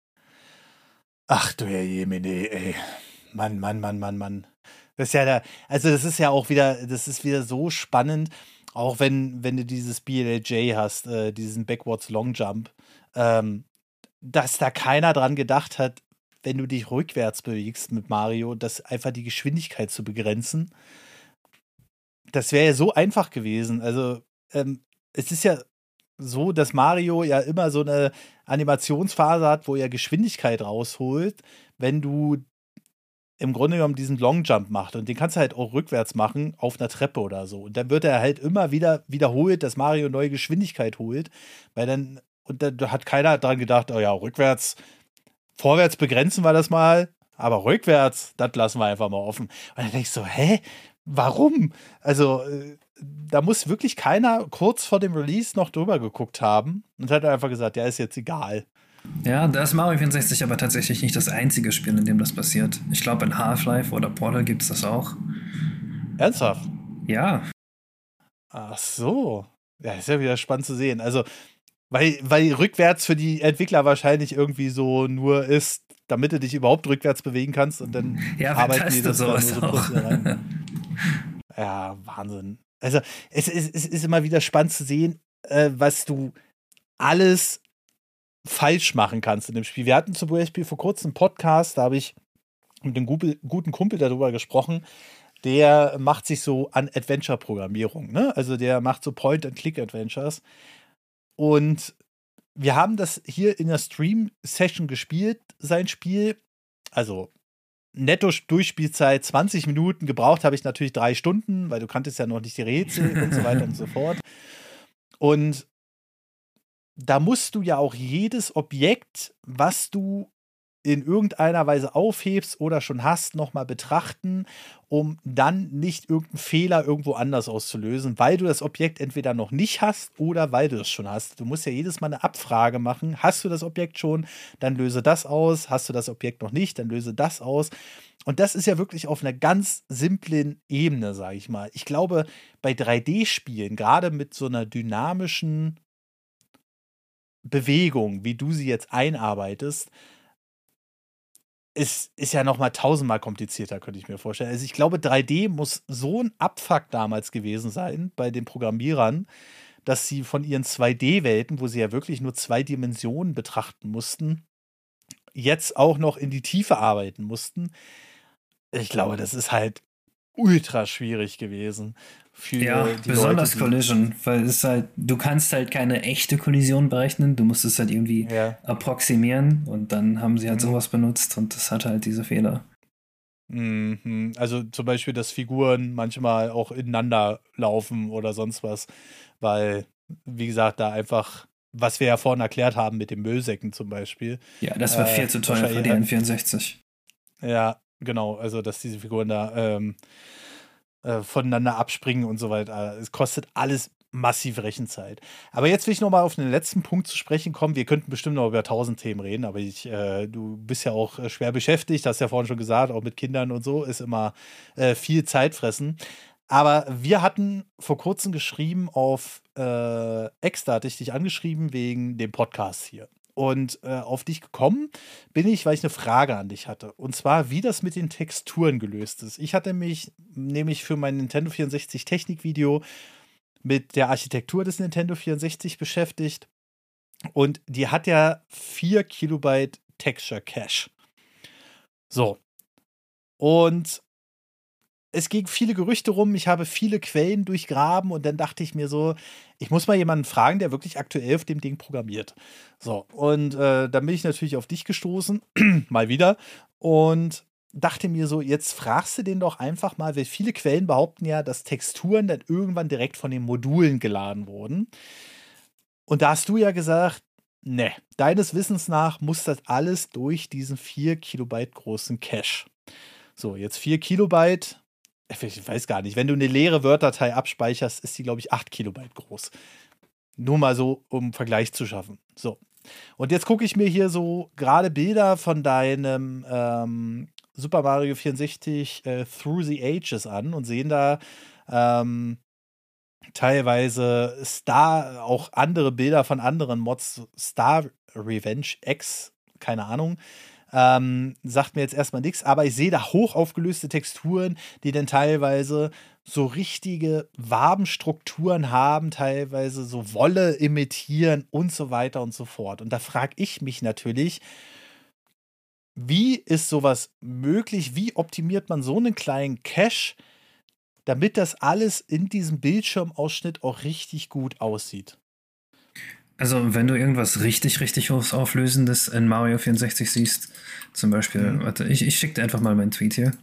Ach du Jemine, ey. Mann. Das ist ja das ist ja auch wieder, das ist wieder so spannend, auch wenn du dieses BLJ hast, diesen Backwards Long Jump, dass da keiner dran gedacht hat, wenn du dich rückwärts bewegst mit Mario, das einfach die Geschwindigkeit zu begrenzen. Das wäre ja so einfach gewesen. Also, es ist ja so, dass Mario ja immer so eine Animationsphase hat, wo er Geschwindigkeit rausholt, wenn du im Grunde genommen diesen Long Jump macht. Und den kannst du halt auch rückwärts machen, auf einer Treppe oder so. Und dann wird er halt immer wieder wiederholt, dass Mario neue Geschwindigkeit holt, weil dann hat keiner dran gedacht, oh ja, rückwärts, vorwärts begrenzen wir das mal, aber rückwärts, das lassen wir einfach mal offen. Und dann denkst du so, hä? Warum? Also, da muss wirklich keiner kurz vor dem Release noch drüber geguckt haben und hat einfach gesagt, ja, ist jetzt egal. Ja, da ist Mario 64 aber tatsächlich nicht das einzige Spiel, in dem das passiert. Ich glaube, in Half-Life oder Portal gibt es das auch. Ernsthaft? Ja. Ach so. Ja, ist ja wieder spannend zu sehen. Also, weil rückwärts für die Entwickler wahrscheinlich irgendwie so nur ist, damit du dich überhaupt rückwärts bewegen kannst und dann arbeiten die das dann nur so rein. Ja, Wahnsinn. Also, es ist immer wieder spannend zu sehen, was du alles falsch machen kannst in dem Spiel. Wir hatten zum Beispiel vor kurzem einen Podcast, da habe ich mit einem guten Kumpel darüber gesprochen, der macht sich so an Adventure-Programmierung, ne? Also der macht so Point-and-Click-Adventures. Und wir haben das hier in der Stream-Session gespielt, sein Spiel. Also netto Durchspielzeit 20 Minuten, gebraucht habe ich natürlich 3 Stunden, weil du kanntest ja noch nicht die Rätsel und so weiter und so fort. Und da musst du ja auch jedes Objekt, was du in irgendeiner Weise aufhebst oder schon hast, nochmal betrachten, um dann nicht irgendeinen Fehler irgendwo anders auszulösen, weil du das Objekt entweder noch nicht hast oder weil du es schon hast. Du musst ja jedes Mal eine Abfrage machen. Hast du das Objekt schon, dann löse das aus. Hast du das Objekt noch nicht, dann löse das aus. Und das ist ja wirklich auf einer ganz simplen Ebene, sage ich mal. Ich glaube, bei 3D-Spielen, gerade mit so einer dynamischen Bewegung, wie du sie jetzt einarbeitest, ist ja noch mal 1000-mal komplizierter, könnte ich mir vorstellen. Also ich glaube, 3D muss so ein Abfuck damals gewesen sein bei den Programmierern, dass sie von ihren 2D-Welten, wo sie ja wirklich nur 2 Dimensionen betrachten mussten, jetzt auch noch in die Tiefe arbeiten mussten. Ich glaube, das ist halt ultra schwierig gewesen. Für die besonders Leute, Collision, weil es halt, du kannst halt keine echte Kollision berechnen, du musst es halt irgendwie approximieren und dann haben sie halt sowas benutzt und das hat halt diese Fehler. Also zum Beispiel, dass Figuren manchmal auch ineinander laufen oder sonst was, weil, wie gesagt, da einfach, was wir ja vorhin erklärt haben mit den Müllsäcken zum Beispiel. Ja, das war viel zu teuer für die N64. Ja, genau, also dass diese Figuren da voneinander abspringen und so weiter. Es kostet alles massive Rechenzeit. Aber jetzt will ich noch mal auf den letzten Punkt zu sprechen kommen. Wir könnten bestimmt noch über 1000 Themen reden, aber du bist ja auch schwer beschäftigt, hast ja vorhin schon gesagt, auch mit Kindern und so, ist immer viel Zeit fressen. Aber wir hatten vor kurzem geschrieben auf Extra, hatte ich dich angeschrieben wegen dem Podcast hier. Und auf dich gekommen bin ich, weil ich eine Frage an dich hatte. Und zwar, wie das mit den Texturen gelöst ist. Ich hatte mich nämlich für mein Nintendo 64 Technikvideo mit der Architektur des Nintendo 64 beschäftigt. Und die hat ja 4 Kilobyte Texture Cache. So. Und es ging viele Gerüchte rum, ich habe viele Quellen durchgraben und dann dachte ich mir so, ich muss mal jemanden fragen, der wirklich aktuell auf dem Ding programmiert. So, und dann bin ich natürlich auf dich gestoßen, mal wieder, und dachte mir so, jetzt fragst du den doch einfach mal, weil viele Quellen behaupten ja, dass Texturen dann irgendwann direkt von den Modulen geladen wurden. Und da hast du ja gesagt, ne, deines Wissens nach muss das alles durch diesen 4 Kilobyte großen Cache. So, jetzt 4 Kilobyte, ich weiß gar nicht, wenn du eine leere Word-Datei abspeicherst, ist die, glaube ich, 8 Kilobyte groß. Nur mal so, um Vergleich zu schaffen. So, Und jetzt gucke ich mir hier so gerade Bilder von deinem Super Mario 64 Through the Ages an und sehen da teilweise auch andere Bilder von anderen Mods, Star Revenge X, keine Ahnung. Sagt mir jetzt erstmal nichts, aber ich sehe da hoch aufgelöste Texturen, die dann teilweise so richtige Wabenstrukturen haben, teilweise so Wolle imitieren und so weiter und so fort. Und da frage ich mich natürlich, wie ist sowas möglich? Wie optimiert man so einen kleinen Cache, damit das alles in diesem Bildschirmausschnitt auch richtig gut aussieht? Also, wenn du irgendwas richtig, richtig Auflösendes in Mario 64 siehst, zum Beispiel, warte, ich schicke dir einfach mal meinen Tweet hier.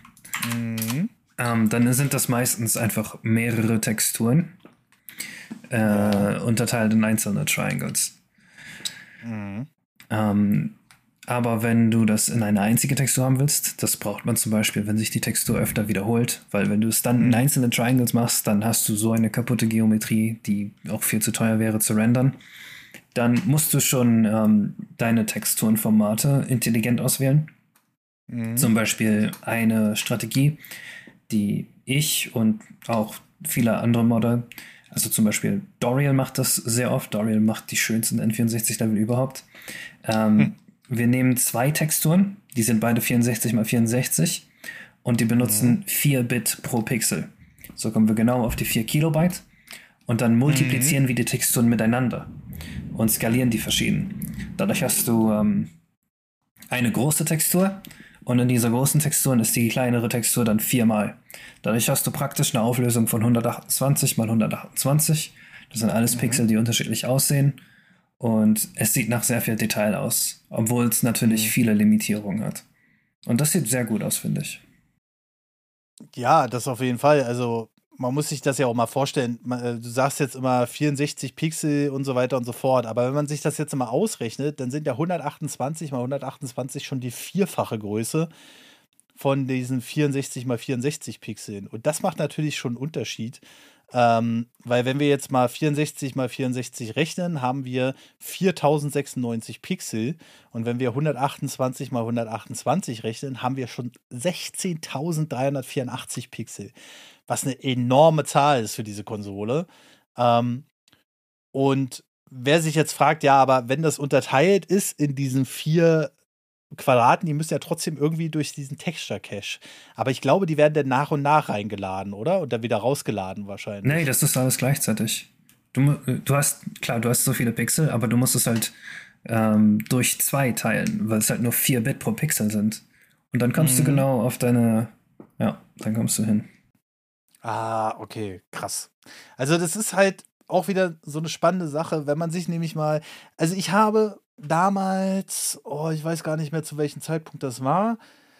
Dann sind das meistens einfach mehrere Texturen, unterteilt in einzelne Triangles. Aber wenn du das in eine einzige Textur haben willst, das braucht man zum Beispiel, wenn sich die Textur öfter wiederholt, weil wenn du es dann in einzelne Triangles machst, dann hast du so eine kaputte Geometrie, die auch viel zu teuer wäre zu rendern. Dann musst du schon deine Texturenformate intelligent auswählen. Zum Beispiel eine Strategie, die ich und auch viele andere Modder, also zum Beispiel Doriel macht das sehr oft. Doriel macht die schönsten N64-Level überhaupt. Wir nehmen 2 Texturen, die sind beide 64x64 und die benutzen 4 Bit pro Pixel. So kommen wir genau auf die 4 Kilobyte und dann multiplizieren wir die Texturen miteinander und skalieren die verschieden. Dadurch hast du eine große Textur und in dieser großen Textur ist die kleinere Textur dann 4-mal. Dadurch hast du praktisch eine Auflösung von 128 mal 128. Das sind alles Pixel, die unterschiedlich aussehen. Und es sieht nach sehr viel Detail aus, obwohl es natürlich viele Limitierungen hat. Und das sieht sehr gut aus, finde ich. Ja, das auf jeden Fall. Also man muss sich das ja auch mal vorstellen. Du sagst jetzt immer 64 Pixel und so weiter und so fort. Aber wenn man sich das jetzt mal ausrechnet, dann sind ja 128 mal 128 schon die 4-fache Größe von diesen 64 mal 64 Pixeln. Und das macht natürlich schon einen Unterschied. Weil wenn wir jetzt mal 64 mal 64 rechnen, haben wir 4096 Pixel. Und wenn wir 128 mal 128 rechnen, haben wir schon 16.384 Pixel. Was eine enorme Zahl ist für diese Konsole. Und wer sich jetzt fragt, ja, aber wenn das unterteilt ist in diesen 4 Quadraten, die müssen ja trotzdem irgendwie durch diesen Texture-Cache. Aber ich glaube, die werden dann nach und nach reingeladen, oder? Und dann wieder rausgeladen wahrscheinlich. Nee, das ist alles gleichzeitig. Du hast so viele Pixel, aber du musst es halt durch 2 teilen, weil es halt nur 4 Bit pro Pixel sind. Und dann kommst du genau auf dann kommst du hin. Ah, okay, krass. Also das ist halt auch wieder so eine spannende Sache, wenn man sich nämlich mal, also ich habe damals, ich weiß gar nicht mehr, zu welchem Zeitpunkt das war.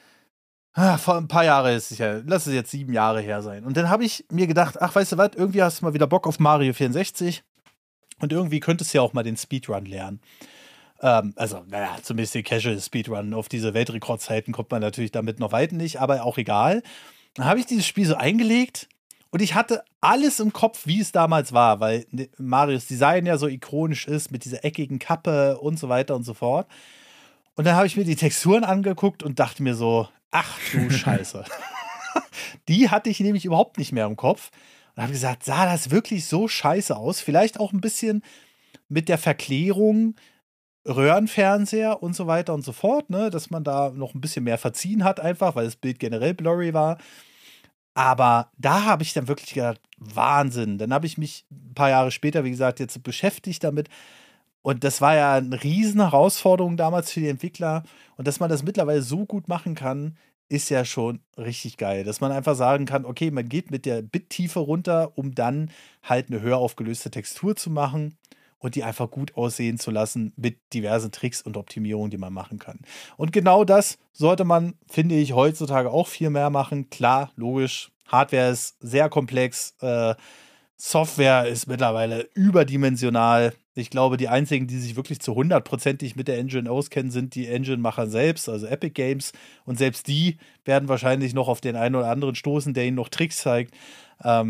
Vor ein paar Jahre ist es ja, lass es jetzt 7 Jahre her sein. Und dann habe ich mir gedacht, ach, weißt du was, irgendwie hast du mal wieder Bock auf Mario 64 und irgendwie könntest du ja auch mal den Speedrun lernen. Also, naja, zumindest den Casual Speedrun. Auf diese Weltrekordzeiten kommt man natürlich damit noch weit nicht, aber auch egal. Dann habe ich dieses Spiel so eingelegt und ich hatte alles im Kopf, wie es damals war, weil Marios Design ja so ikonisch ist mit dieser eckigen Kappe und so weiter und so fort. Und dann habe ich mir die Texturen angeguckt und dachte mir so, ach du Scheiße. Die hatte ich nämlich überhaupt nicht mehr im Kopf. Und habe gesagt, sah das wirklich so scheiße aus? Vielleicht auch ein bisschen mit der Verklärung Röhrenfernseher und so weiter und so fort, ne? Dass man da noch ein bisschen mehr verziehen hat einfach, weil das Bild generell blurry war. Aber da habe ich dann wirklich gedacht, Wahnsinn. Dann habe ich mich ein paar Jahre später, wie gesagt, jetzt beschäftigt damit. Und das war ja eine riesen Herausforderung damals für die Entwickler. Und dass man das mittlerweile so gut machen kann, ist ja schon richtig geil. Dass man einfach sagen kann, okay, man geht mit der Bittiefe runter, um dann halt eine höher aufgelöste Textur zu machen und die einfach gut aussehen zu lassen mit diversen Tricks und Optimierungen, die man machen kann. Und genau das sollte man, finde ich, heutzutage auch viel mehr machen. Klar, logisch, Hardware ist sehr komplex, Software ist mittlerweile überdimensional. Ich glaube, die einzigen, die sich wirklich zu 100%ig mit der Engine auskennen, sind die Engine-Macher selbst, also Epic Games. Und selbst die werden wahrscheinlich noch auf den einen oder anderen stoßen, der ihnen noch Tricks zeigt.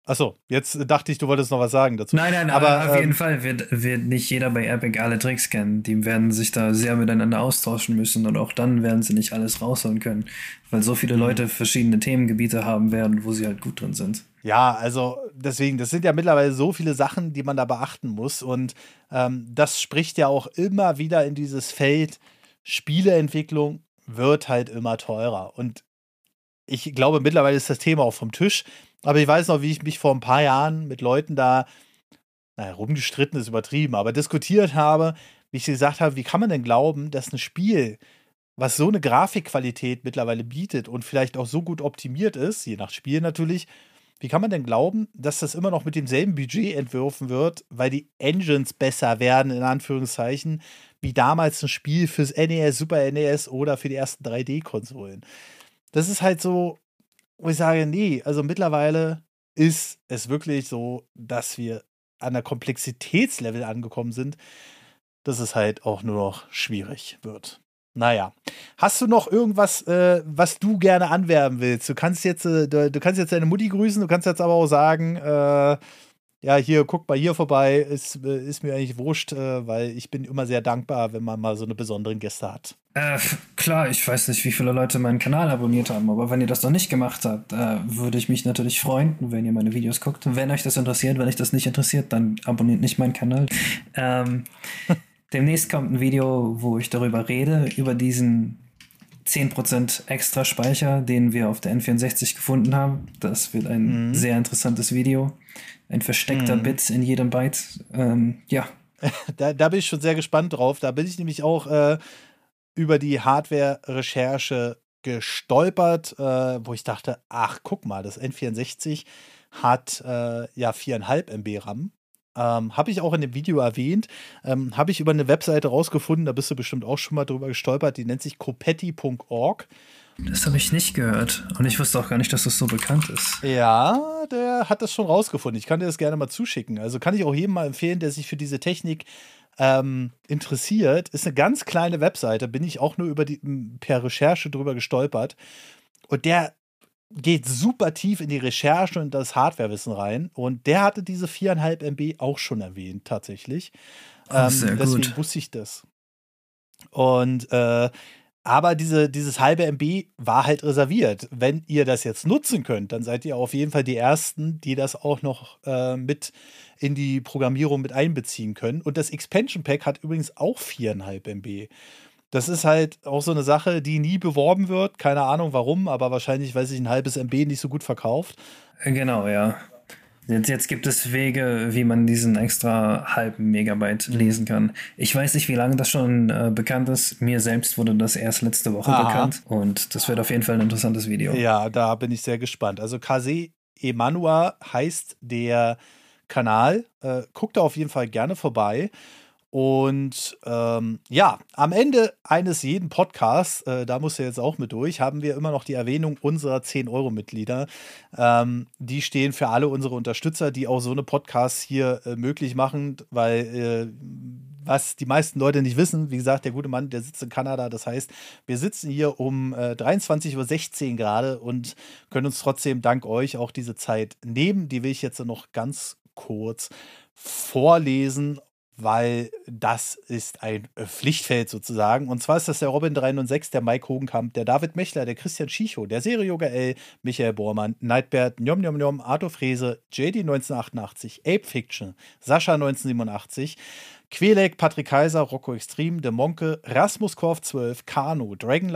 Achso, jetzt dachte ich, du wolltest noch was sagen dazu. Nein, aber auf jeden Fall wird nicht jeder bei Epic alle Tricks kennen. Die werden sich da sehr miteinander austauschen müssen und auch dann werden sie nicht alles rausholen können, weil so viele Leute verschiedene Themengebiete haben werden, wo sie halt gut drin sind. Ja, also deswegen, das sind ja mittlerweile so viele Sachen, die man da beachten muss. Und das spricht ja auch immer wieder in dieses Feld, Spieleentwicklung wird halt immer teurer. Und ich glaube, mittlerweile ist das Thema auch vom Tisch. Aber ich weiß noch, wie ich mich vor ein paar Jahren mit Leuten da, naja, rumgestritten ist übertrieben, aber diskutiert habe, wie ich gesagt habe, wie kann man denn glauben, dass ein Spiel, was so eine Grafikqualität mittlerweile bietet und vielleicht auch so gut optimiert ist, je nach Spiel natürlich, wie kann man denn glauben, dass das immer noch mit demselben Budget entworfen wird, weil die Engines besser werden, in Anführungszeichen, wie damals ein Spiel fürs NES, Super NES oder für die ersten 3D-Konsolen? Das ist halt so, wo ich sage, nee, also mittlerweile ist es wirklich so, dass wir an der Komplexitätslevel angekommen sind, dass es halt auch nur noch schwierig wird. Naja. Hast du noch irgendwas, was du gerne anwerben willst? Du kannst jetzt deine Mutti grüßen, du kannst jetzt aber auch sagen, ja, hier, guck mal hier vorbei, ist mir eigentlich wurscht, weil ich bin immer sehr dankbar, wenn man mal so eine besonderen Gäste hat. Klar, ich weiß nicht, wie viele Leute meinen Kanal abonniert haben, aber wenn ihr das noch nicht gemacht habt, würde ich mich natürlich freuen, wenn ihr meine Videos guckt. Wenn euch das interessiert, wenn euch das nicht interessiert, dann abonniert nicht meinen Kanal. Demnächst kommt ein Video, wo ich darüber rede, über diesen 10% extra Speicher, den wir auf der N64 gefunden haben. Das wird ein sehr interessantes Video. Ein versteckter Bit in jedem Byte. Ja. Da bin ich schon sehr gespannt drauf. Da bin ich nämlich auch über die Hardware-Recherche gestolpert, wo ich dachte, ach, guck mal, das N64 hat ja 4,5 MB RAM. Habe ich auch in dem Video erwähnt. Habe ich über eine Webseite rausgefunden, da bist du bestimmt auch schon mal drüber gestolpert, die nennt sich copetti.org. Das habe ich nicht gehört. Und ich wusste auch gar nicht, dass das so bekannt ist. Ja, der hat das schon rausgefunden. Ich kann dir das gerne mal zuschicken. Also kann ich auch jedem mal empfehlen, der sich für diese Technik interessiert. Ist eine ganz kleine Webseite, bin ich auch nur per Recherche drüber gestolpert. Und der geht super tief in die Recherche und das Hardwarewissen rein. Und der hatte diese 4,5 MB auch schon erwähnt, tatsächlich. Sehr deswegen gut. wusste ich das. Und aber dieses halbe MB war halt reserviert. Wenn ihr das jetzt nutzen könnt, dann seid ihr auf jeden Fall die Ersten, die das auch noch mit in die Programmierung mit einbeziehen können. Und das Expansion Pack hat übrigens auch 4,5 MB. Das ist halt auch so eine Sache, die nie beworben wird. Keine Ahnung warum, aber wahrscheinlich, weil sich ein halbes MB nicht so gut verkauft. Genau, ja. Jetzt gibt es Wege, wie man diesen extra halben Megabyte lesen kann. Ich weiß nicht, wie lange das schon bekannt ist. Mir selbst wurde das erst letzte Woche bekannt. Und das wird auf jeden Fall ein interessantes Video. Ja, da bin ich sehr gespannt. Also Kase Emanua heißt der Kanal. Guckt da auf jeden Fall gerne vorbei. Und ja, am Ende eines jeden Podcasts, da musst du jetzt auch mit durch, haben wir immer noch die Erwähnung unserer 10-Euro-Mitglieder. Die stehen für alle unsere Unterstützer, die auch so eine Podcasts hier möglich machen, weil was die meisten Leute nicht wissen, wie gesagt, der gute Mann, der sitzt in Kanada, das heißt, wir sitzen hier um 23:16 Uhr gerade und können uns trotzdem dank euch auch diese Zeit nehmen. Die will ich jetzt noch ganz kurz vorlesen, weil das ist ein Pflichtfeld sozusagen. Und zwar ist das der Robin306, der Mike Hogenkamp, der David Mechler, der Christian Schicho, der Serie-Yoga L, Michael Bormann, Nightbert, Njom Njom Njom, Arthur Frese, JD1988, Ape Fiction, Sascha 1987, Quelek, Patrick Kaiser, Rocco Extreme, De Monke, Rasmus Korf 12, Kano, Dragon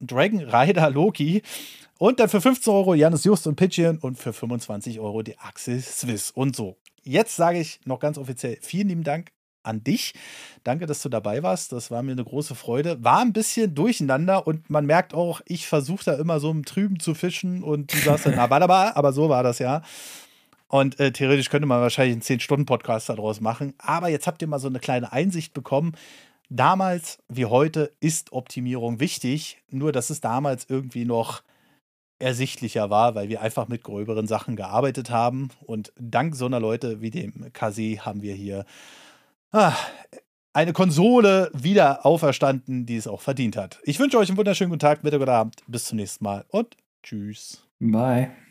Rider Loki und dann für 15 Euro Janis Just und Pitchian und für 25 Euro die Axel Swiss und so. Jetzt sage ich noch ganz offiziell vielen lieben Dank an dich. Danke, dass du dabei warst. Das war mir eine große Freude. War ein bisschen durcheinander und man merkt auch, ich versuche da immer so im Trüben zu fischen und du sagst dann, na, warte mal, aber so war das ja. Und theoretisch könnte man wahrscheinlich einen 10-Stunden-Podcast daraus machen. Aber jetzt habt ihr mal so eine kleine Einsicht bekommen. Damals wie heute ist Optimierung wichtig, nur dass es damals irgendwie noch ersichtlicher war, weil wir einfach mit gröberen Sachen gearbeitet haben. Und dank so einer Leute wie dem Kase haben wir hier eine Konsole wieder auferstanden, die es auch verdient hat. Ich wünsche euch einen wunderschönen guten Tag, Mittag oder Abend. Bis zum nächsten Mal und tschüss. Bye.